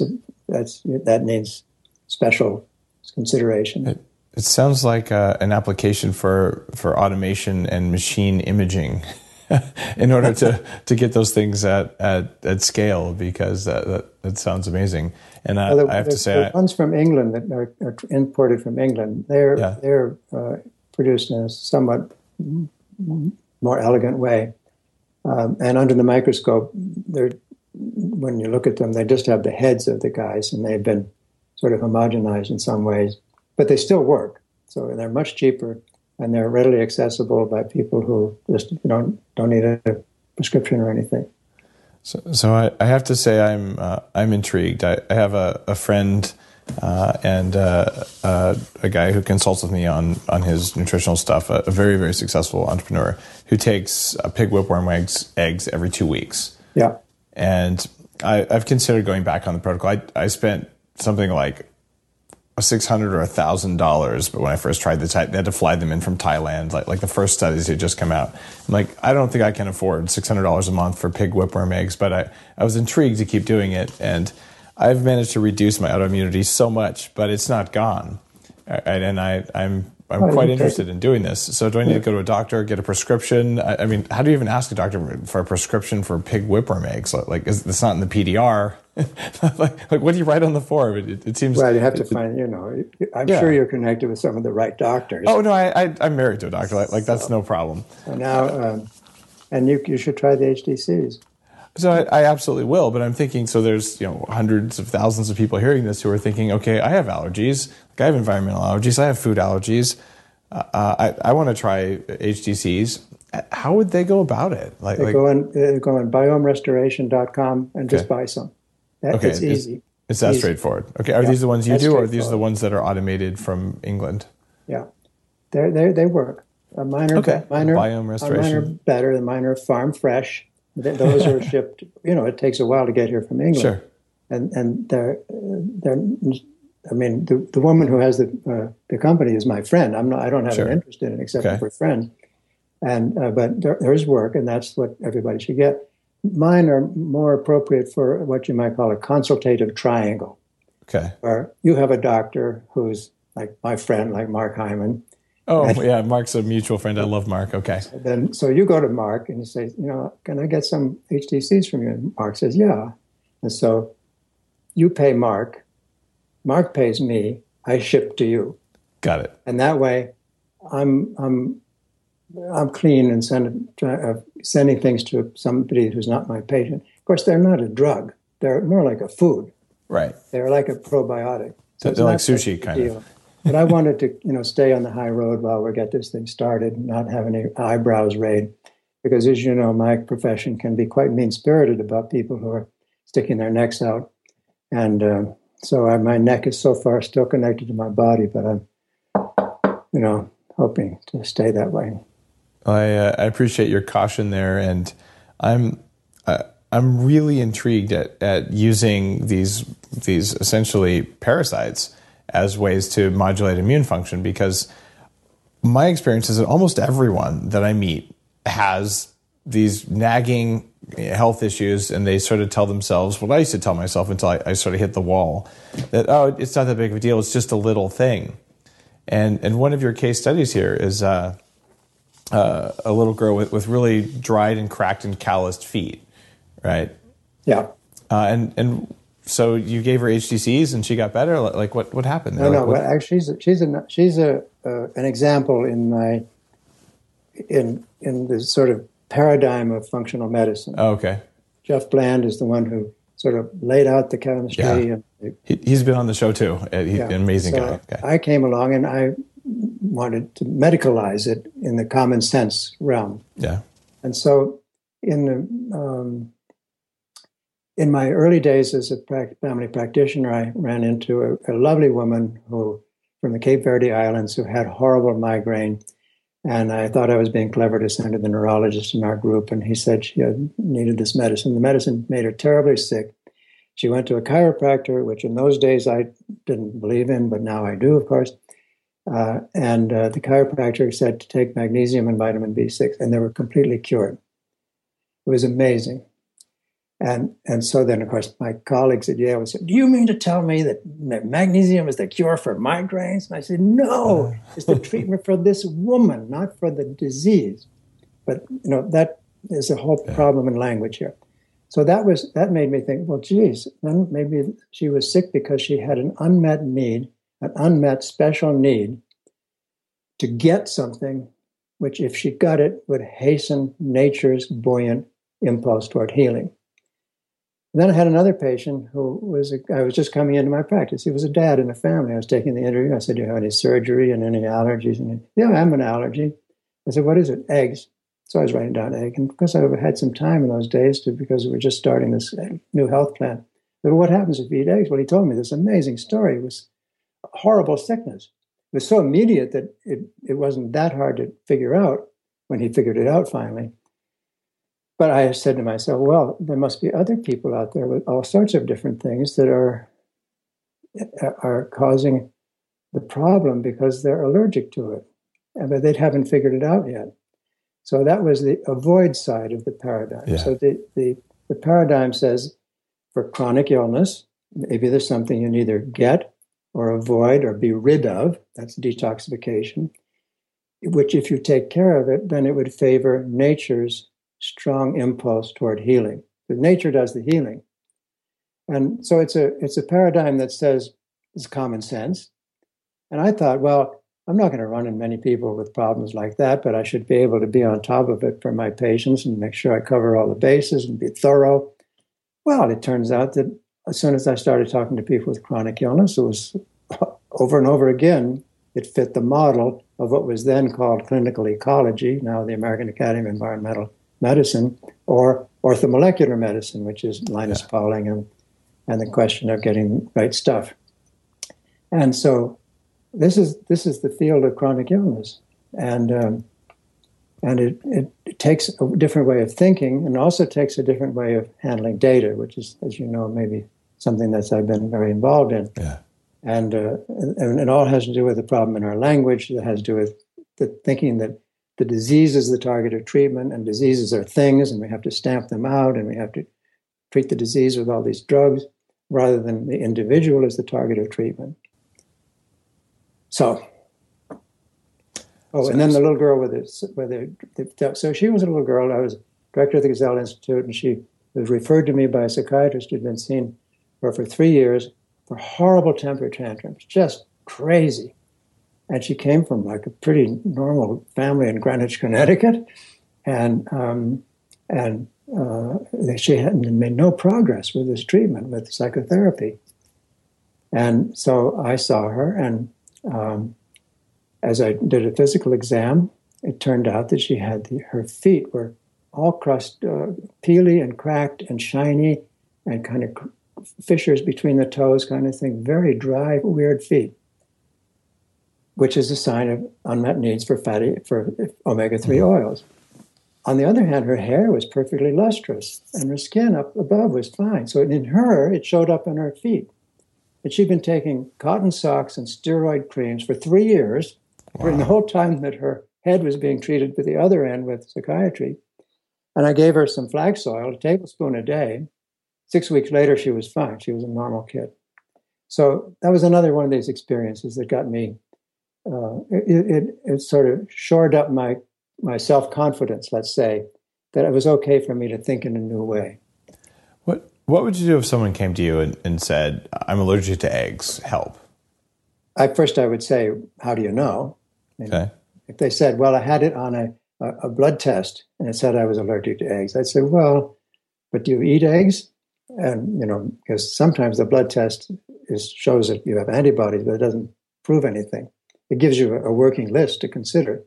That needs special consideration. It sounds like an application for automation and machine imaging in order to get those things at scale, because that sounds amazing. And I have to say, the ones from England that are imported from England, they're produced in a somewhat more elegant way. And under the microscope, when you look at them, they just have the heads of the guys, and they've been sort of homogenized in some ways, but they still work. So they're much cheaper, and they're readily accessible by people who just don't need a prescription or anything. So I have to say I'm intrigued. I have a friend and a guy who consults with me on his nutritional stuff, a very, very successful entrepreneur who takes pig whipworm eggs every 2 weeks. Yeah. And I've considered going back on the protocol. I spent something like $600 or $1,000, but when I first tried this, they had to fly them in from Thailand. Like the first studies had just come out. I'm like, I don't think I can afford $600 a month for pig whipworm eggs, but I was intrigued to keep doing it, and I've managed to reduce my autoimmunity so much, but it's not gone. And I'm quite interested in doing this. So do I need to go to a doctor, get a prescription? I mean, how do you even ask a doctor for a prescription for pig whipworm eggs? Like, it's not in the PDR. like, what do you write on the form? It seems... Well, you have to find, I'm sure you're connected with some of the right doctors. Oh, no, I'm married to a doctor. Like that's no problem. So now, and you should try the HDCs. So I absolutely will, but I'm thinking, so there's hundreds of thousands of people hearing this who are thinking, okay, I have allergies, like I have environmental allergies, I have food allergies, I want to try HTCs. How would they go about it? Go on biomerestoration.com and just buy some. It's easy. It's that straightforward. Okay, are these the ones you do, or are these the ones that are automated from England? Yeah, they work. Mine are Biome Restoration. Better. Mine are farm fresh. Those are shipped. It takes a while to get here from England. Sure. And they're. I mean, the woman who has the company is my friend. I don't have an interest in it except for friends. And but there's work, and that's what everybody should get. Mine are more appropriate for what you might call a consultative triangle. Okay. Where you have a doctor who's like my friend, like Mark Hyman. Oh, yeah, Mark's a mutual friend. I love Mark. Okay. So you go to Mark and you say, can I get some HTCs from you? And Mark says, yeah. And so you pay Mark. Mark pays me. I ship to you. Got it. And that way, I'm clean and sending things to somebody who's not my patient. Of course, they're not a drug. They're more like a food. Right. They're like a probiotic. So they're like sushi, kind of. But I wanted to, stay on the high road while we get this thing started, and not have any eyebrows raised, because as you know, my profession can be quite mean-spirited about people who are sticking their necks out, and so my neck is so far still connected to my body, but I'm, hoping to stay that way. I appreciate your caution there, and I'm really intrigued at using these essentially parasites as ways to modulate immune function, because my experience is that almost everyone that I meet has these nagging health issues, and they sort of tell themselves what I used to tell myself until I sort of hit the wall, that, it's not that big of a deal, it's just a little thing. And one of your case studies here is a little girl with really dried and cracked and calloused feet, right? Yeah. And so you gave her HTCs and she got better. Like what happened there? No. Well, actually, she's an example in the sort of paradigm of functional medicine. Oh, okay. Jeff Bland is the one who sort of laid out the chemistry. Yeah. And he's been on the show too. He's an amazing guy. Okay. I came along and I wanted to medicalize it in the common sense realm. Yeah. And so in my early days as a family practitioner, I ran into a lovely woman from the Cape Verde Islands who had horrible migraine. And I thought I was being clever to send to the neurologist in our group. And he said she needed this medicine. The medicine made her terribly sick. She went to a chiropractor, which in those days I didn't believe in, but now I do, of course. And the chiropractor said to take magnesium and vitamin B6, and they were completely cured. It was amazing. And so then, of course, my colleagues at Yale said, "Do you mean to tell me that magnesium is the cure for migraines?" And I said, "No, it's the treatment for this woman, not for the disease." But, that is a whole problem in language here. So that made me think, well, geez, then maybe she was sick because she had an unmet need, an unmet special need to get something, which if she got it, would hasten nature's buoyant impulse toward healing. And then I had another patient I was just coming into my practice. He was a dad in a family. I was taking the interview. I said, "Do you have any surgery and any allergies?" And "Yeah, I have an allergy." I said, "What is it?" "Eggs." So I was writing down egg. And because I had some time in those days because we were just starting this new health plan. I said, "What happens if you eat eggs?" Well, he told me this amazing story. It was a horrible sickness. It was so immediate that it wasn't that hard to figure out when he figured it out finally. But I said to myself, well, there must be other people out there with all sorts of different things that are causing the problem because they're allergic to it, but they haven't figured it out yet. So that was the avoid side of the paradigm. Yeah. So the paradigm says for chronic illness, maybe there's something you can either get or avoid or be rid of. That's detoxification, which if you take care of it, then it would favor nature's strong impulse toward healing. Because nature does the healing. And so it's a paradigm that says it's common sense. And I thought, well, I'm not going to run in many people with problems like that, but I should be able to be on top of it for my patients and make sure I cover all the bases and be thorough. Well, it turns out that as soon as I started talking to people with chronic illness, it was over and over again, it fit the model of what was then called clinical ecology, now the American Academy of Environmental Medicine, or orthomolecular medicine, which is Linus Pauling and the question of getting the right stuff. And so this is the field of chronic illness, and it takes a different way of thinking, and also takes a different way of handling data, which is, as you know, maybe something that I've been very involved in. Yeah. And it all has to do with the problem in our language. It has to do with the thinking that the disease is the target of treatment, and diseases are things, and we have to stamp them out, and we have to treat the disease with all these drugs, rather than the individual as the target of treatment. So, and then the little girl so she was a little girl. I was director of the Gesell Institute, and she was referred to me by a psychiatrist who'd been seeing her for 3 years for horrible temper tantrums, just crazy. And she came from like a pretty normal family in Greenwich, Connecticut, and she hadn't made no progress with this treatment, with psychotherapy. And so I saw her, and as I did a physical exam, it turned out that she had her feet were all peely and cracked and shiny, and kind of fissures between the toes, kind of thing. Very dry, weird feet, which is a sign of unmet needs for omega-3 oils. On the other hand, her hair was perfectly lustrous, and her skin up above was fine. So in her, it showed up in her feet. But she'd been taking cotton socks and steroid creams for 3 years, during the whole time that her head was being treated at the other end with psychiatry. And I gave her some flax oil, a tablespoon a day. 6 weeks later, she was fine. She was a normal kid. So that was another one of these experiences that got me, it sort of shored up my self-confidence, let's say, that it was okay for me to think in a new way. What would you do if someone came to you and said, "I'm allergic to eggs, help"? First, I would say, "How do you know?" Okay. If they said, "Well, I had it on a blood test and it said I was allergic to eggs," I'd say, "Well, but do you eat eggs?" And, because sometimes the blood test shows that you have antibodies, but it doesn't prove anything. it gives you a working list to consider.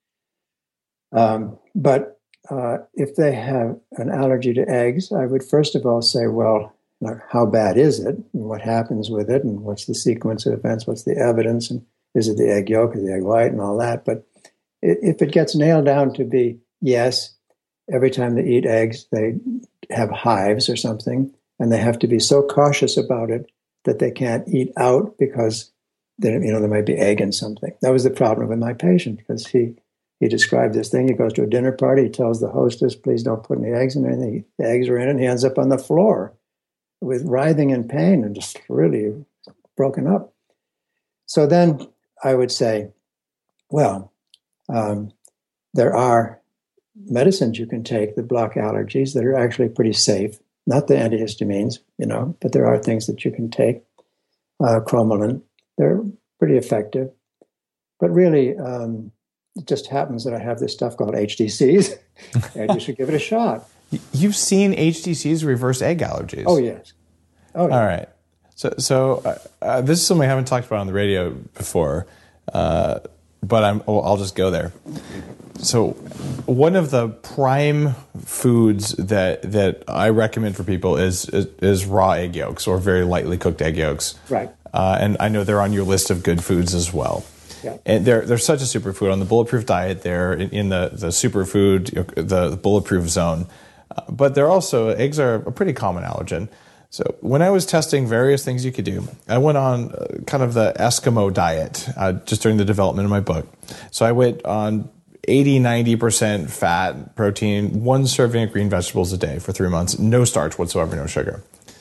But if they have an allergy to eggs, I would first of all say, well, how bad is it? And what happens with it? And what's the sequence of events? What's the evidence? And is it the egg yolk or the egg white and all that? But if it gets nailed down to be, yes, every time they eat eggs, they have hives or something, and they have to be so cautious about it that they can't eat out because there might be egg in something. That was the problem with my patient, because he described this thing. He goes to a dinner party. He tells the hostess, please don't put any eggs in anything. The eggs are in it, and he ends up on the floor with writhing in pain and just really broken up. So then I would say, well, there are medicines you can take that block allergies that are actually pretty safe. Not the antihistamines, but there are things that you can take. Cromolyn, they're pretty effective. But really, it just happens that I have this stuff called HDCs, and you should give it a shot. You've seen HDCs reverse egg allergies? Oh, yes. Oh, yeah. All right. So this is something I haven't talked about on the radio before, but I'll just go there. So one of the prime foods that I recommend for people is raw egg yolks or very lightly cooked egg yolks. Right. And I know they're on your list of good foods as well. Yeah. And they're such a superfood. On the Bulletproof diet, they're in the superfood, the bulletproof zone. But eggs are a pretty common allergen. So when I was testing various things you could do, I went on kind of the Eskimo diet just during the development of my book. So I went on 80-90% fat, protein, 1 serving of green vegetables a day for 3 months, no starch whatsoever, no sugar.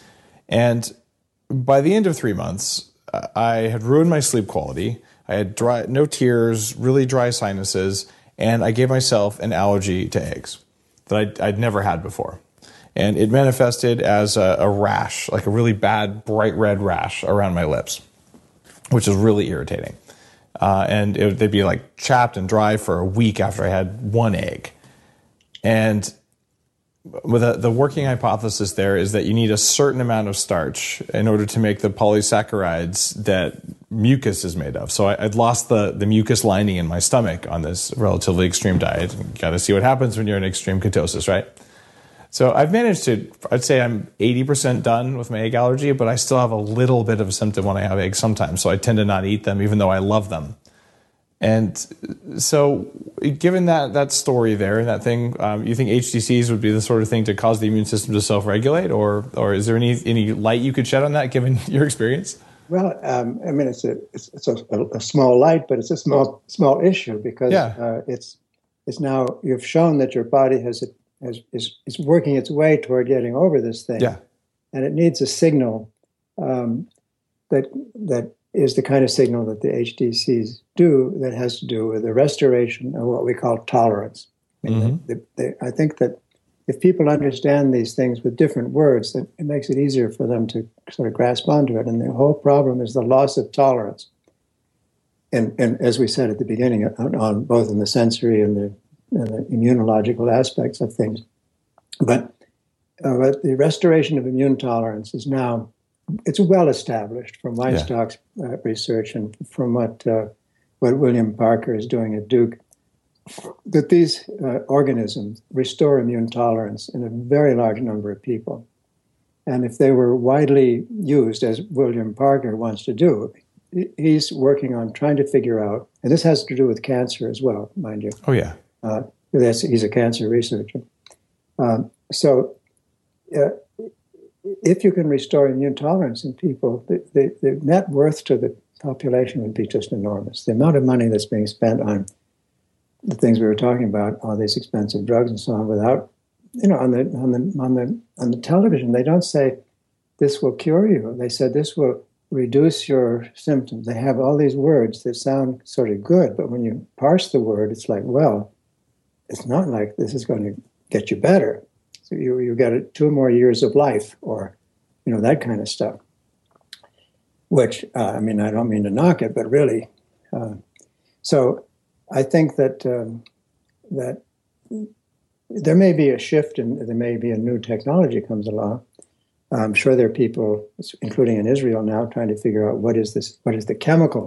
And by the end of 3 months, I had ruined my sleep quality. I had no tears, really dry sinuses, and I gave myself an allergy to eggs that I'd never had before. And it manifested as a rash, like a really bad, bright red rash around my lips, which is really irritating. And they'd be like chapped and dry for a week after I had 1 egg. And with the working hypothesis there is that you need a certain amount of starch in order to make the polysaccharides that mucus is made of. So I'd lost the mucus lining in my stomach on this relatively extreme diet. You got to see what happens when you're in extreme ketosis, right? So I've managed to, I'd say I'm 80% done with my egg allergy, but I still have a little bit of a symptom when I have eggs sometimes. So I tend to not eat them, even though I love them. And so given that story there and that thing, you think HDCs would be the sort of thing to cause the immune system to self-regulate? Or is there any light you could shed on that, given your experience? Well, I mean, it's a small light, but it's a small issue because it's now you've shown that your body is working its way toward getting over this thing, and it needs a signal that is the kind of signal that the HDCs do, that has to do with the restoration of what we call tolerance. I mean, I think that if people understand these things with different words, that it makes it easier for them to sort of grasp onto it. And the whole problem is the loss of tolerance. And as we said at the beginning, on both in the sensory and the immunological aspects of things. But the restoration of immune tolerance is now, it's well established from Weinstock's research and from what William Parker is doing at Duke, that these organisms restore immune tolerance in a very large number of people. And if they were widely used, as William Parker wants to do, he's working on trying to figure out, and this has to do with cancer as well, mind you. Oh, yeah. He's a cancer researcher. So if you can restore immune tolerance in people, the net worth to the population would be just enormous. The amount of money that's being spent on the things we were talking about, all these expensive drugs and so on, without, on the television, they don't say this will cure you. They said this will reduce your symptoms. They have all these words that sound sort of good, but when you parse the word, it's like, well, it's not like this is going to get you better. So you get 2 more years of life, or that kind of stuff. Which I don't mean to knock it, but really, so I think that that there may be a shift, and there may be a new technology comes along. I'm sure there are people, including in Israel now, trying to figure out what is the chemical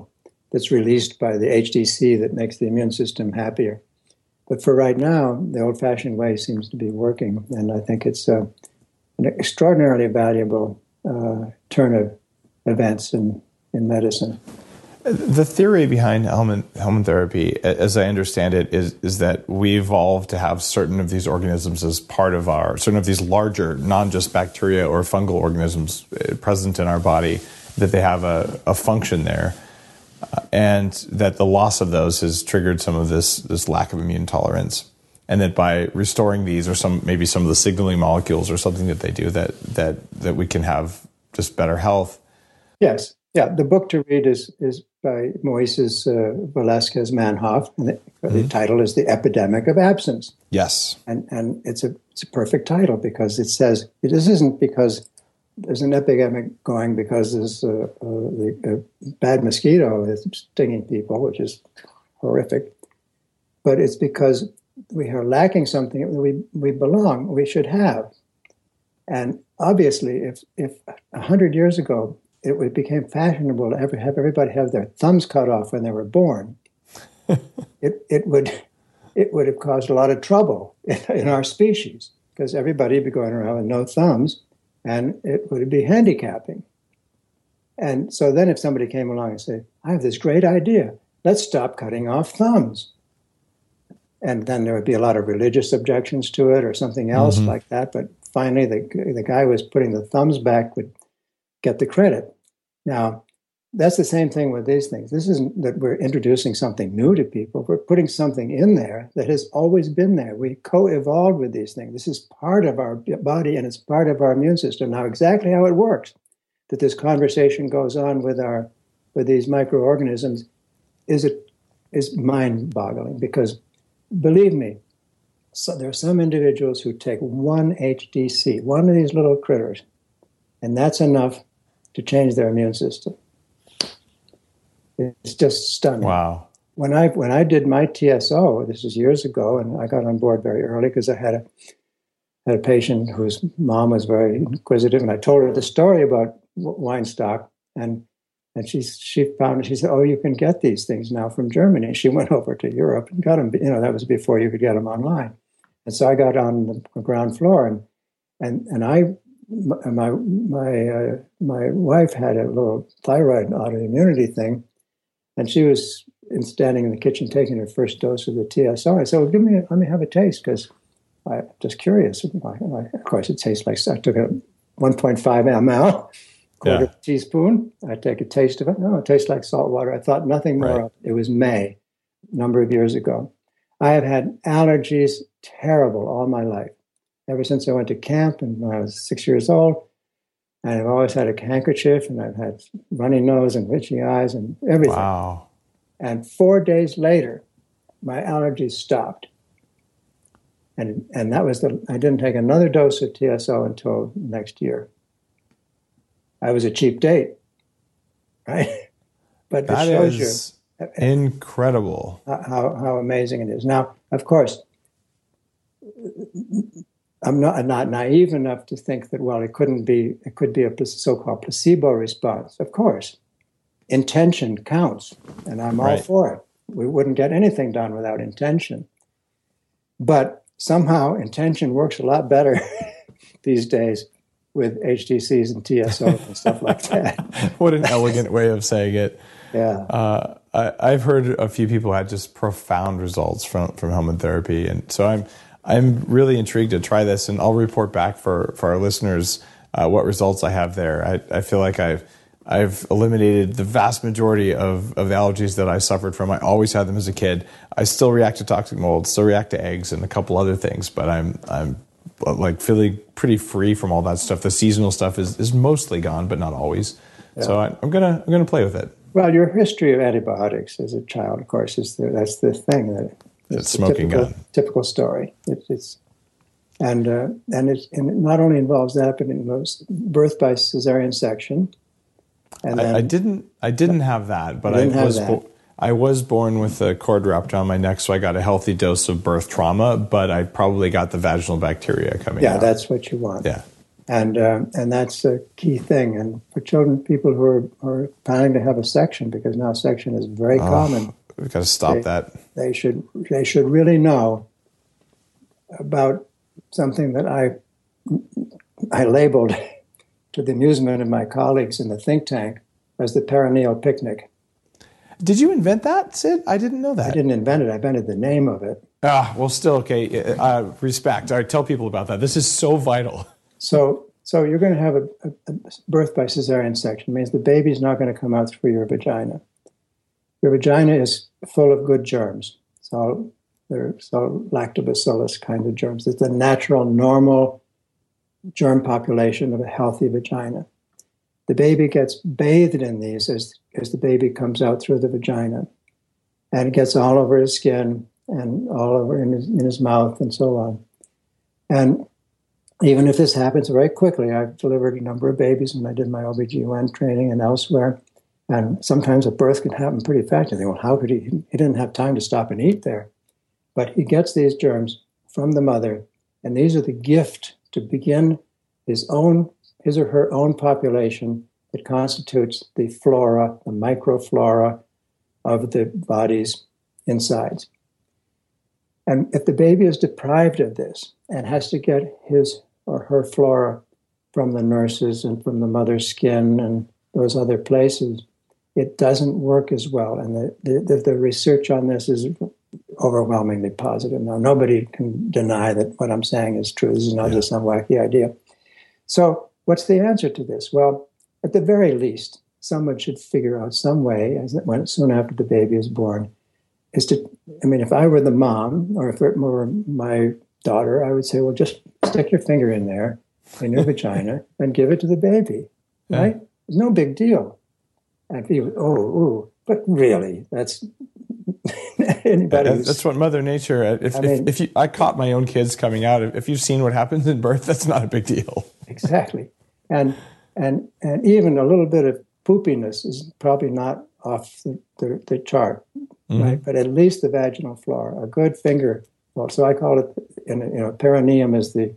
that's released by the HDC that makes the immune system happier. But for right now, the old-fashioned way seems to be working, and I think it's an extraordinarily valuable turn of events in medicine. The theory behind Hellman therapy, as I understand it, is that we evolved to have certain of these organisms as part of certain of these larger, non just bacteria or fungal organisms present in our body, that they have a function there. And that the loss of those has triggered some of this lack of immune tolerance, and that by restoring these, or maybe some of the signaling molecules or something that they do, that we can have just better health. Yes, yeah. The book to read is by Moises Velasquez Manhoff, and the title is "The Epidemic of Absence." Yes, and it's a perfect title, because it says this isn't because there's an epidemic going because there's a bad mosquito that's stinging people, which is horrific. But it's because we are lacking something that we should have. And obviously, if 100 years ago it became fashionable to have everybody have their thumbs cut off when they were born, it would have caused a lot of trouble in our species, because everybody would be going around with no thumbs. And it would be handicapping. And so then if somebody came along and said, I have this great idea, let's stop cutting off thumbs. And then there would be a lot of religious objections to it or something else like that. But finally, the guy who was putting the thumbs back would get the credit. Now, that's the same thing with these things. This isn't that we're introducing something new to people. We're putting something in there that has always been there. We co-evolved with these things. This is part of our body, and it's part of our immune system. Now, exactly how it works, that this conversation goes on with these microorganisms, is mind-boggling. Because, believe me, so there are some individuals who take one HDC, one of these little critters, and that's enough to change their immune system. It's just stunning. Wow. When I did my TSO, this was years ago, and I got on board very early because I had a patient whose mom was very inquisitive, and I told her the story about Weinstock, and she found, she said, oh, you can get these things now from Germany. She went over to Europe and got them. That was before you could get them online. And so I got on the ground floor, and my wife had a little thyroid autoimmunity thing. And she was standing in the kitchen taking her first dose of the TSO. I said, well, let me have a taste, because I'm just curious. Of course, it tastes like, I took a 1.5 ml, quarter teaspoon. I take a taste of it. No, it tastes like salt water. I thought nothing more of it. It was May, a number of years ago. I have had allergies terrible all my life, ever since I went to camp and when I was 6 years old. And I've always had a handkerchief, and I've had runny nose and itchy eyes and everything. Wow. And 4 days later, my allergies stopped. And that was I didn't take another dose of TSO until next year. I was a cheap date, right? But that shows is you incredible. How amazing it is. Now, of course, I'm not naive enough to think that, well, it could be a so-called placebo response. Of course, intention counts, and I'm all for it. We wouldn't get anything done without intention. But somehow intention works a lot better these days with HDCs and TSOs and stuff like that. What an elegant way of saying it. Yeah. I've heard a few people had just profound results from Hellman therapy, and so I'm really intrigued to try this, and I'll report back for our listeners what results I have there. I feel like I've eliminated the vast majority of the allergies that I suffered from. I always had them as a kid. I still react to toxic mold, still react to eggs and a couple other things, but I'm like feeling pretty free from all that stuff. The seasonal stuff is mostly gone, but not always. Yeah. So I'm gonna play with it. Well, your history of antibiotics as a child, of course, that's the thing that. It's smoking gun. Typical story. It not only involves that, but it involves birth by cesarean section. And I didn't have that, but I was born with a cord wrapped around my neck, so I got a healthy dose of birth trauma. But I probably got the vaginal bacteria coming out. Yeah, that's what you want. Yeah, And that's a key thing. And for children, people who are planning to have a section, because now section is very common. We've got to stop that. They should really know about something that I labeled, to the amusement of my colleagues in the think tank, as the perineal picnic. Did you invent that, Sid? I didn't know that. I didn't invent it. I invented the name of it. Well, still, okay. Respect. All right, tell people about that. This is so vital. So you're going to have a birth by cesarean section. It means the baby's not going to come out through your vagina. Your vagina is full of good germs. So there's lactobacillus kind of germs. It's the natural, normal germ population of a healthy vagina. The baby gets bathed in these as the baby comes out through the vagina. And it gets all over his skin and all over in his mouth and so on. And even if this happens very quickly, I've delivered a number of babies when I did my OBGYN training and elsewhere. And sometimes a birth can happen pretty fast. You think, well, how could he? He didn't have time to stop and eat there. But he gets these germs from the mother, and these are the gift to begin his or her own population that constitutes the flora, the microflora of the body's insides. And if the baby is deprived of this and has to get his or her flora from the nurses and from the mother's skin and those other places, it doesn't work as well. And the research on this is overwhelmingly positive. Now, nobody can deny that what I'm saying is true. This is not just some wacky idea. So what's the answer to this? Well, at the very least, someone should figure out some way, soon after the baby is born, if I were the mom, or if it were my daughter, I would say, well, just stick your finger in there, in your vagina, and give it to the baby, right? It's no big deal. And people, but really, that's anybody. That's what Mother Nature. I caught my own kids coming out. If you've seen what happens in birth, that's not a big deal. Exactly, and even a little bit of poopiness is probably not off the chart, right? But at least the vaginal flora, a good finger. Well, so I call it, perineum is the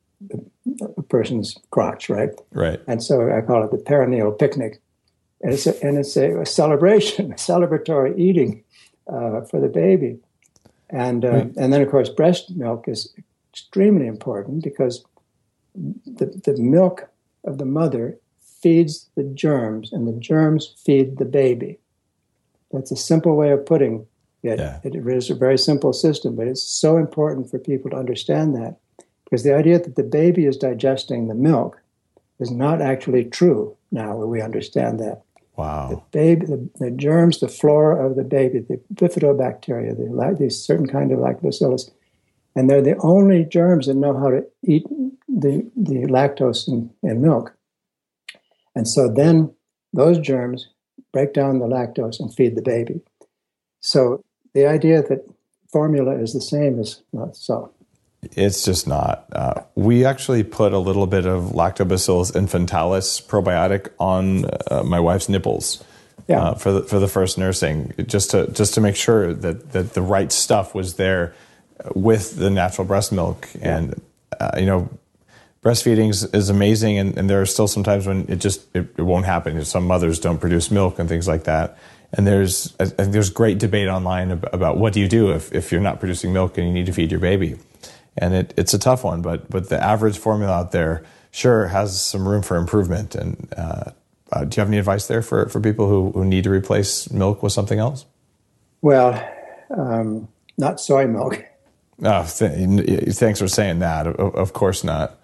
person's crotch, right? Right. And so I call it the perineal picnic. And it's a celebration, a celebratory eating for the baby. And then, of course, breast milk is extremely important because the milk of the mother feeds the germs, and the germs feed the baby. That's a simple way of putting it. Yeah. It is a very simple system, but it's so important for people to understand that, because the idea that the baby is digesting the milk is not actually true now when we understand that. Wow. The baby, the germs, the flora of the baby, the bifidobacteria, these certain kind of lactobacillus, and they're the only germs that know how to eat the lactose in milk. And so then those germs break down the lactose and feed the baby. So the idea that formula is the same is not so. It's just not. We actually put a little bit of Lactobacillus infantilis probiotic on my wife's nipples for the first nursing, just to make sure that the right stuff was there with the natural breast milk. And breastfeeding is amazing, and there are still some times when it won't happen. Some mothers don't produce milk and things like that. And there's great debate online about what do you do if you're not producing milk and you need to feed your baby. And it's a tough one, but the average formula out there sure has some room for improvement. And do you have any advice there for people who need to replace milk with something else? Well, not soy milk. Oh, thanks for saying that. Of course not.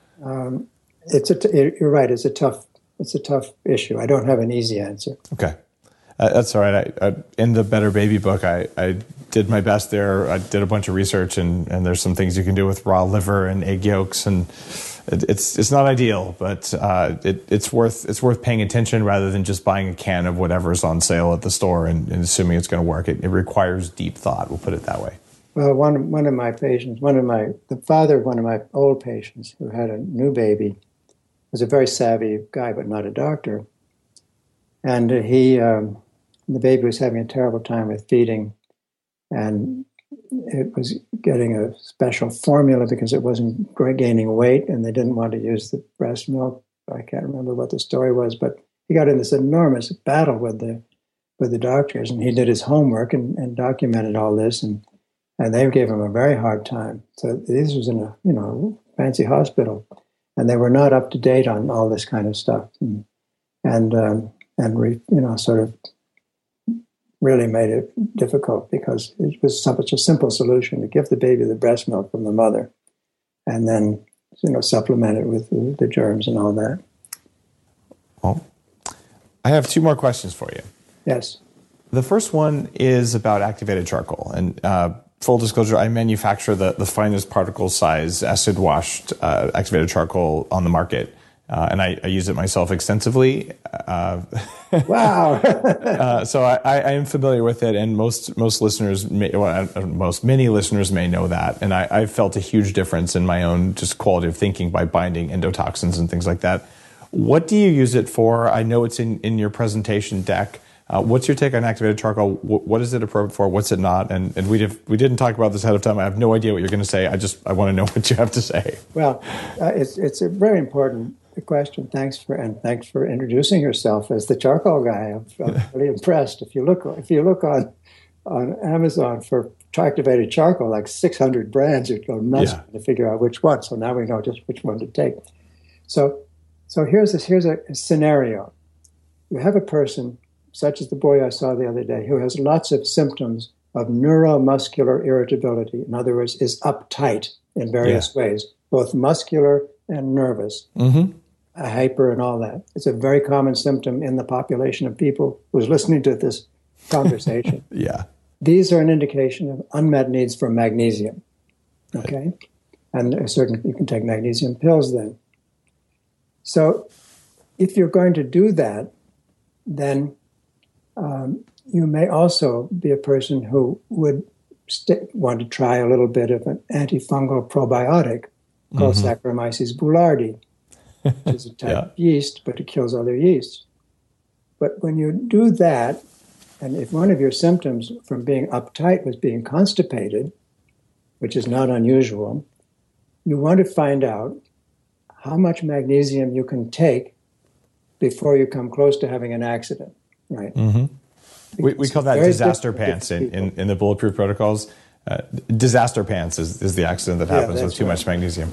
You're right. It's a tough issue. I don't have an easy answer. Okay. That's all right. In the Better Baby book, I did my best there. I did a bunch of research, and there's some things you can do with raw liver and egg yolks, and it's not ideal, but it's worth paying attention rather than just buying a can of whatever's on sale at the store and assuming it's going to work. It requires deep thought. We'll put it that way. Well, one of my patients, the father of one of my old patients who had a new baby, was a very savvy guy, but not a doctor, and the baby was having a terrible time with feeding, and it was getting a special formula because it wasn't gaining weight, and they didn't want to use the breast milk. I can't remember what the story was, but he got in this enormous battle with the doctors, and he did his homework and documented all this, and they gave him a very hard time. So this was in a fancy hospital, and they were not up to date on all this kind of stuff, sort of really made it difficult because it was such a simple solution to give the baby the breast milk from the mother, and then supplement it with the germs and all that. Well, I have two more questions for you. Yes. The first one is about activated charcoal. And full disclosure, I manufacture the finest particle size acid washed activated charcoal on the market. And I use it myself extensively. Wow. So I am familiar with it, and many listeners may know that. And I've felt a huge difference in my own just quality of thinking by binding endotoxins and things like that. What do you use it for? I know it's in your presentation deck. What's your take on activated charcoal? What is it appropriate for? What's it not? And we didn't talk about this ahead of time. I have no idea what you're going to say. I want to know what you have to say. Well, it's a very important question. Thanks for introducing yourself as the charcoal guy. I'm really impressed. If you look on Amazon for activated charcoal, like 600 brands, you'd go nuts to figure out which one. So now we know just which one to take. So here's a scenario. You have a person, such as the boy I saw the other day, who has lots of symptoms of neuromuscular irritability. In other words, is uptight in various ways, both muscular and nervous, hyper and all that. It's a very common symptom in the population of people who's listening to this conversation. These are an indication of unmet needs for magnesium. Okay? And you can take magnesium pills then. So if you're going to do that, then you may also be a person who would want to try a little bit of an antifungal probiotic called Saccharomyces boulardii, which is a type of yeast, but it kills other yeasts. But when you do that, and if one of your symptoms from being uptight was being constipated, which is not unusual, you want to find out how much magnesium you can take before you come close to having an accident, right? We call that disaster pants in the Bulletproof protocols. Disaster pants is the accident that happens with too much magnesium.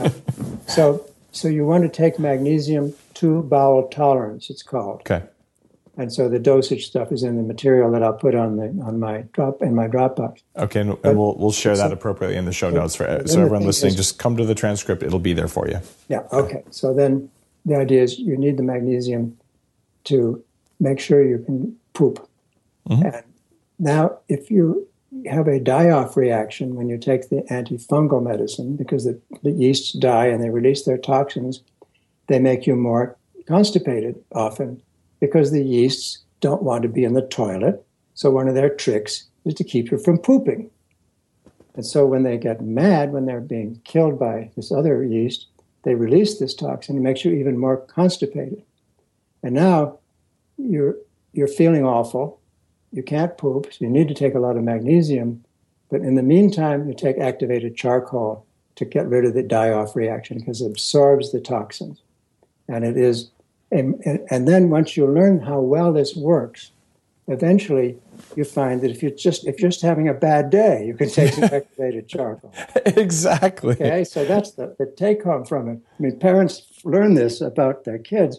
So you want to take magnesium to bowel tolerance, it's called. Okay. And so the dosage stuff is in the material that I'll put in my Dropbox. Okay, and we'll share that appropriately in the show notes so everyone listening. Just come to the transcript; it'll be there for you. Yeah. Okay. So then the idea is you need the magnesium to make sure you can poop. And now, if you have a die-off reaction when you take the antifungal medicine, because the yeasts die and they release their toxins, they make you more constipated often because the yeasts don't want to be in the toilet. So one of their tricks is to keep you from pooping. And so when they get mad, when they're being killed by this other yeast, they release this toxin. It makes you even more constipated. And now you're feeling awful. You can't poop, so you need to take a lot of magnesium. But in the meantime, you take activated charcoal to get rid of the die-off reaction because it absorbs the toxins. And it is, and then once you learn how well this works, eventually you find that if you're just having a bad day, you can take some activated charcoal. Exactly. Okay, so that's the take-home from it. I mean, parents learn this about their kids.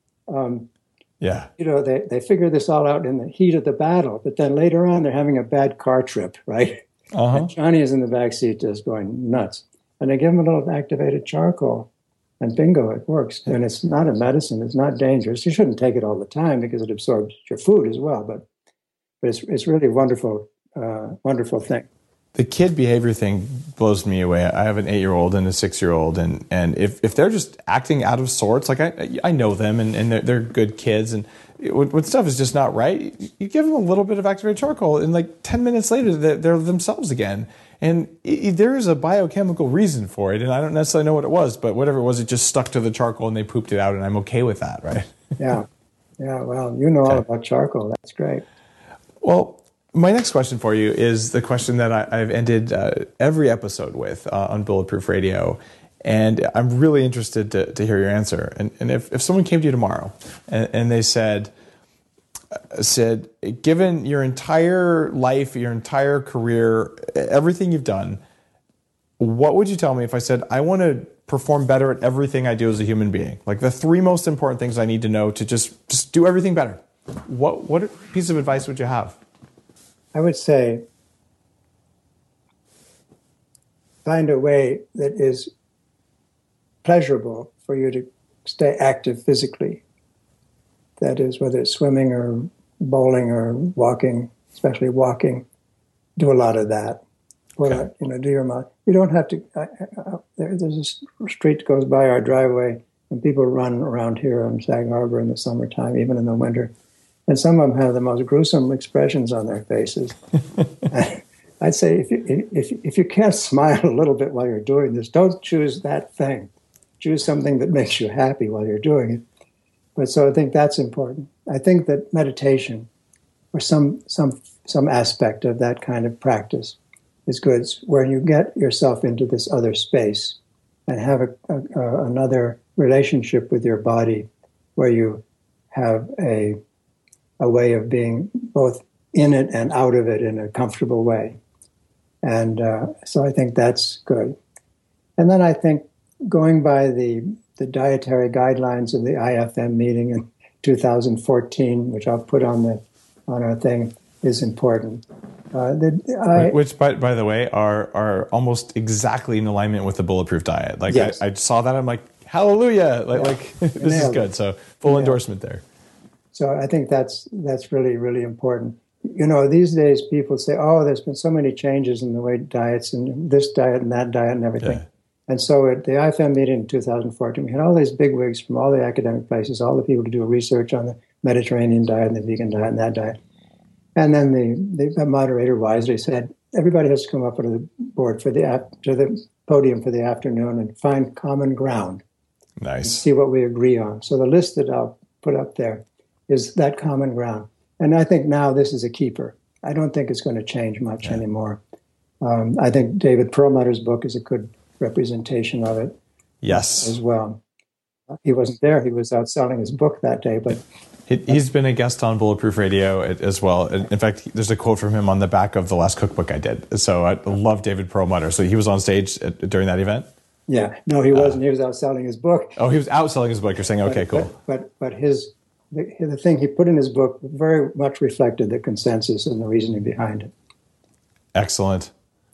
They figure this all out in the heat of the battle, but then later on they're having a bad car trip, right? And Johnny is in the back seat just going nuts. And they give him a little activated charcoal, and bingo, it works. And it's not a medicine. It's not dangerous. You shouldn't take it all the time because it absorbs your food as well. But it's really a wonderful thing. The kid behavior thing blows me away. I have an 8-year-old and a 6-year-old, and if they're just acting out of sorts, like I know them and they're good kids, and when stuff is just not right, you give them a little bit of activated charcoal, and like 10 minutes later, they're themselves again. And there is a biochemical reason for it, and I don't necessarily know what it was, but whatever it was, it just stuck to the charcoal and they pooped it out, and I'm okay with that, right? Yeah. Well, you know all about charcoal. That's great. Well, My next question for you is the question that I've ended every episode with on Bulletproof Radio. And I'm really interested to hear your answer. And if someone came to you tomorrow and they said, given your entire life, your entire career, everything you've done, what would you tell me if I said, I want to perform better at everything I do as a human being? Like the 3 most important things I need to know to just do everything better. What piece of advice would you have? I would say find a way that is pleasurable for you to stay active physically. That is, whether it's swimming or bowling or walking, especially walking, do a lot of that. Okay. Do your mouth. You don't have to. There's a street that goes by our driveway, and people run around here on Sag Harbor in the summertime, even in the winter. And some of them have the most gruesome expressions on their faces. I'd say if you can't smile a little bit while you're doing this, don't choose that thing. Choose something that makes you happy while you're doing it. But so I think that's important. I think that meditation or some aspect of that kind of practice is good. It's where you get yourself into this other space and have another relationship with your body where you have a way of being both in it and out of it in a comfortable way. And so I think that's good. And then I think going by the dietary guidelines of the IFM meeting in 2014, which I'll put on our thing, is important. Which, by the way, are almost exactly in alignment with the Bulletproof diet. Like yes. I saw that, I'm like, hallelujah! This is good. So full endorsement there. So I think that's really, really important. These days people say, oh, there's been so many changes in the way diets and this diet and that diet and everything. Yeah. And so at the IFM meeting in 2014, we had all these bigwigs from all the academic places, all the people to do research on the Mediterranean diet and the vegan diet and that diet. And then the moderator wisely said, everybody has to come up to the board to the podium for the afternoon and find common ground. Nice. And see what we agree on. So the list that I'll put up there is that common ground. And I think now this is a keeper. I don't think it's going to change much anymore. I think David Perlmutter's book is a good representation of it. Yes. As well. He wasn't there. He was out selling his book that day, but he's been a guest on Bulletproof Radio as well. In fact, there's a quote from him on the back of the last cookbook I did. So I love David Perlmutter. So he was on stage during that event? Yeah. No, he wasn't. He was out selling his book. Oh, he was out selling his book. You're saying, okay, cool. But the thing he put in his book very much reflected the consensus and the reasoning behind it. Excellent.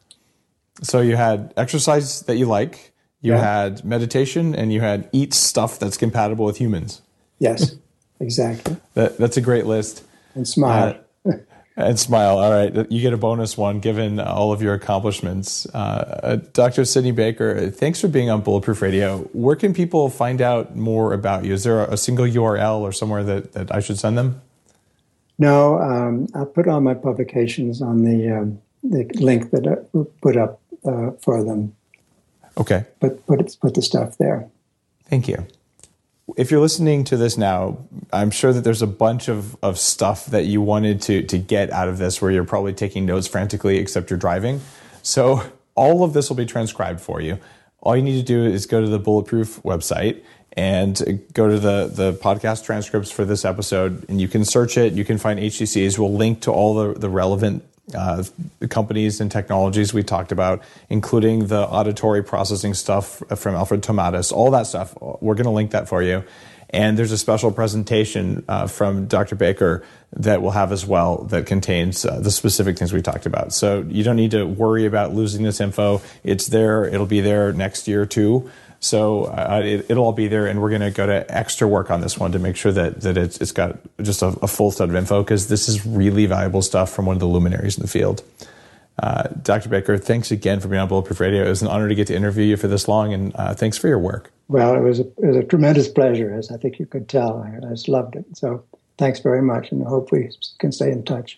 So you had exercise that you like, you had meditation, and you had eat stuff that's compatible with humans. Yes, exactly. That's a great list. And smile. And smile. All right. You get a bonus one given all of your accomplishments. Dr. Sydney Baker, thanks for being on Bulletproof Radio. Where can people find out more about you? Is there a single URL or somewhere that I should send them? No, I'll put all my publications on the link that I put up for them. Okay. But put the stuff there. Thank you. If you're listening to this now, I'm sure that there's a bunch of stuff that you wanted to get out of this where you're probably taking notes frantically, except you're driving. So all of this will be transcribed for you. All you need to do is go to the Bulletproof website and go to the podcast transcripts for this episode, and you can search it. You can find HTCs. We'll link to all the relevant companies and technologies we talked about, including the auditory processing stuff from Alfred Tomatis, all that stuff. We're going to link that for you. And there's a special presentation from Dr. Baker that we'll have as well that contains the specific things we talked about. So you don't need to worry about losing this info. It's there. It'll be there next year too. So it'll all be there, and we're going to go to extra work on this one to make sure that it's got just a full set of info, because this is really valuable stuff from one of the luminaries in the field. Dr. Baker, thanks again for being on Bulletproof Radio. It was an honor to get to interview you for this long, and thanks for your work. Well, it was a tremendous pleasure, as I think you could tell. I just loved it. So thanks very much, and I hope we can stay in touch.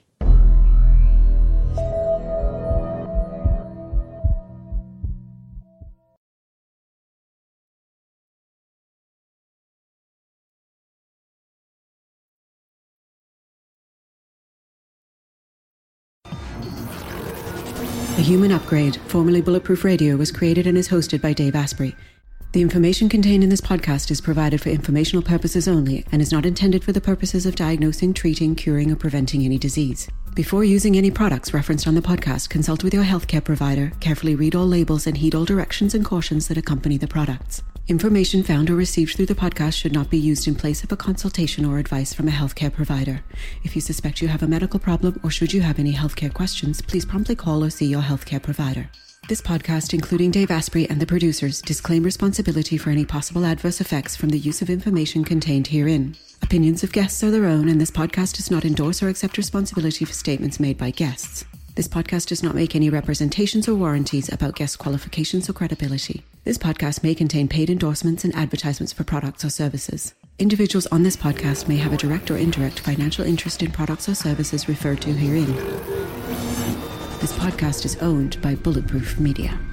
The Human Upgrade, formerly Bulletproof Radio, was created and is hosted by Dave Asprey. The information contained in this podcast is provided for informational purposes only and is not intended for the purposes of diagnosing, treating, curing, or preventing any disease. Before using any products referenced on the podcast, consult with your healthcare provider, carefully read all labels, and heed all directions and cautions that accompany the products. Information found or received through the podcast should not be used in place of a consultation or advice from a healthcare provider. If you suspect you have a medical problem or should you have any healthcare questions, please promptly call or see your healthcare provider. This podcast, including Dave Asprey and the producers, disclaim responsibility for any possible adverse effects from the use of information contained herein. Opinions of guests are their own, and this podcast does not endorse or accept responsibility for statements made by guests. This podcast does not make any representations or warranties about guest qualifications or credibility. This podcast may contain paid endorsements and advertisements for products or services. Individuals on this podcast may have a direct or indirect financial interest in products or services referred to herein. This podcast is owned by Bulletproof Media.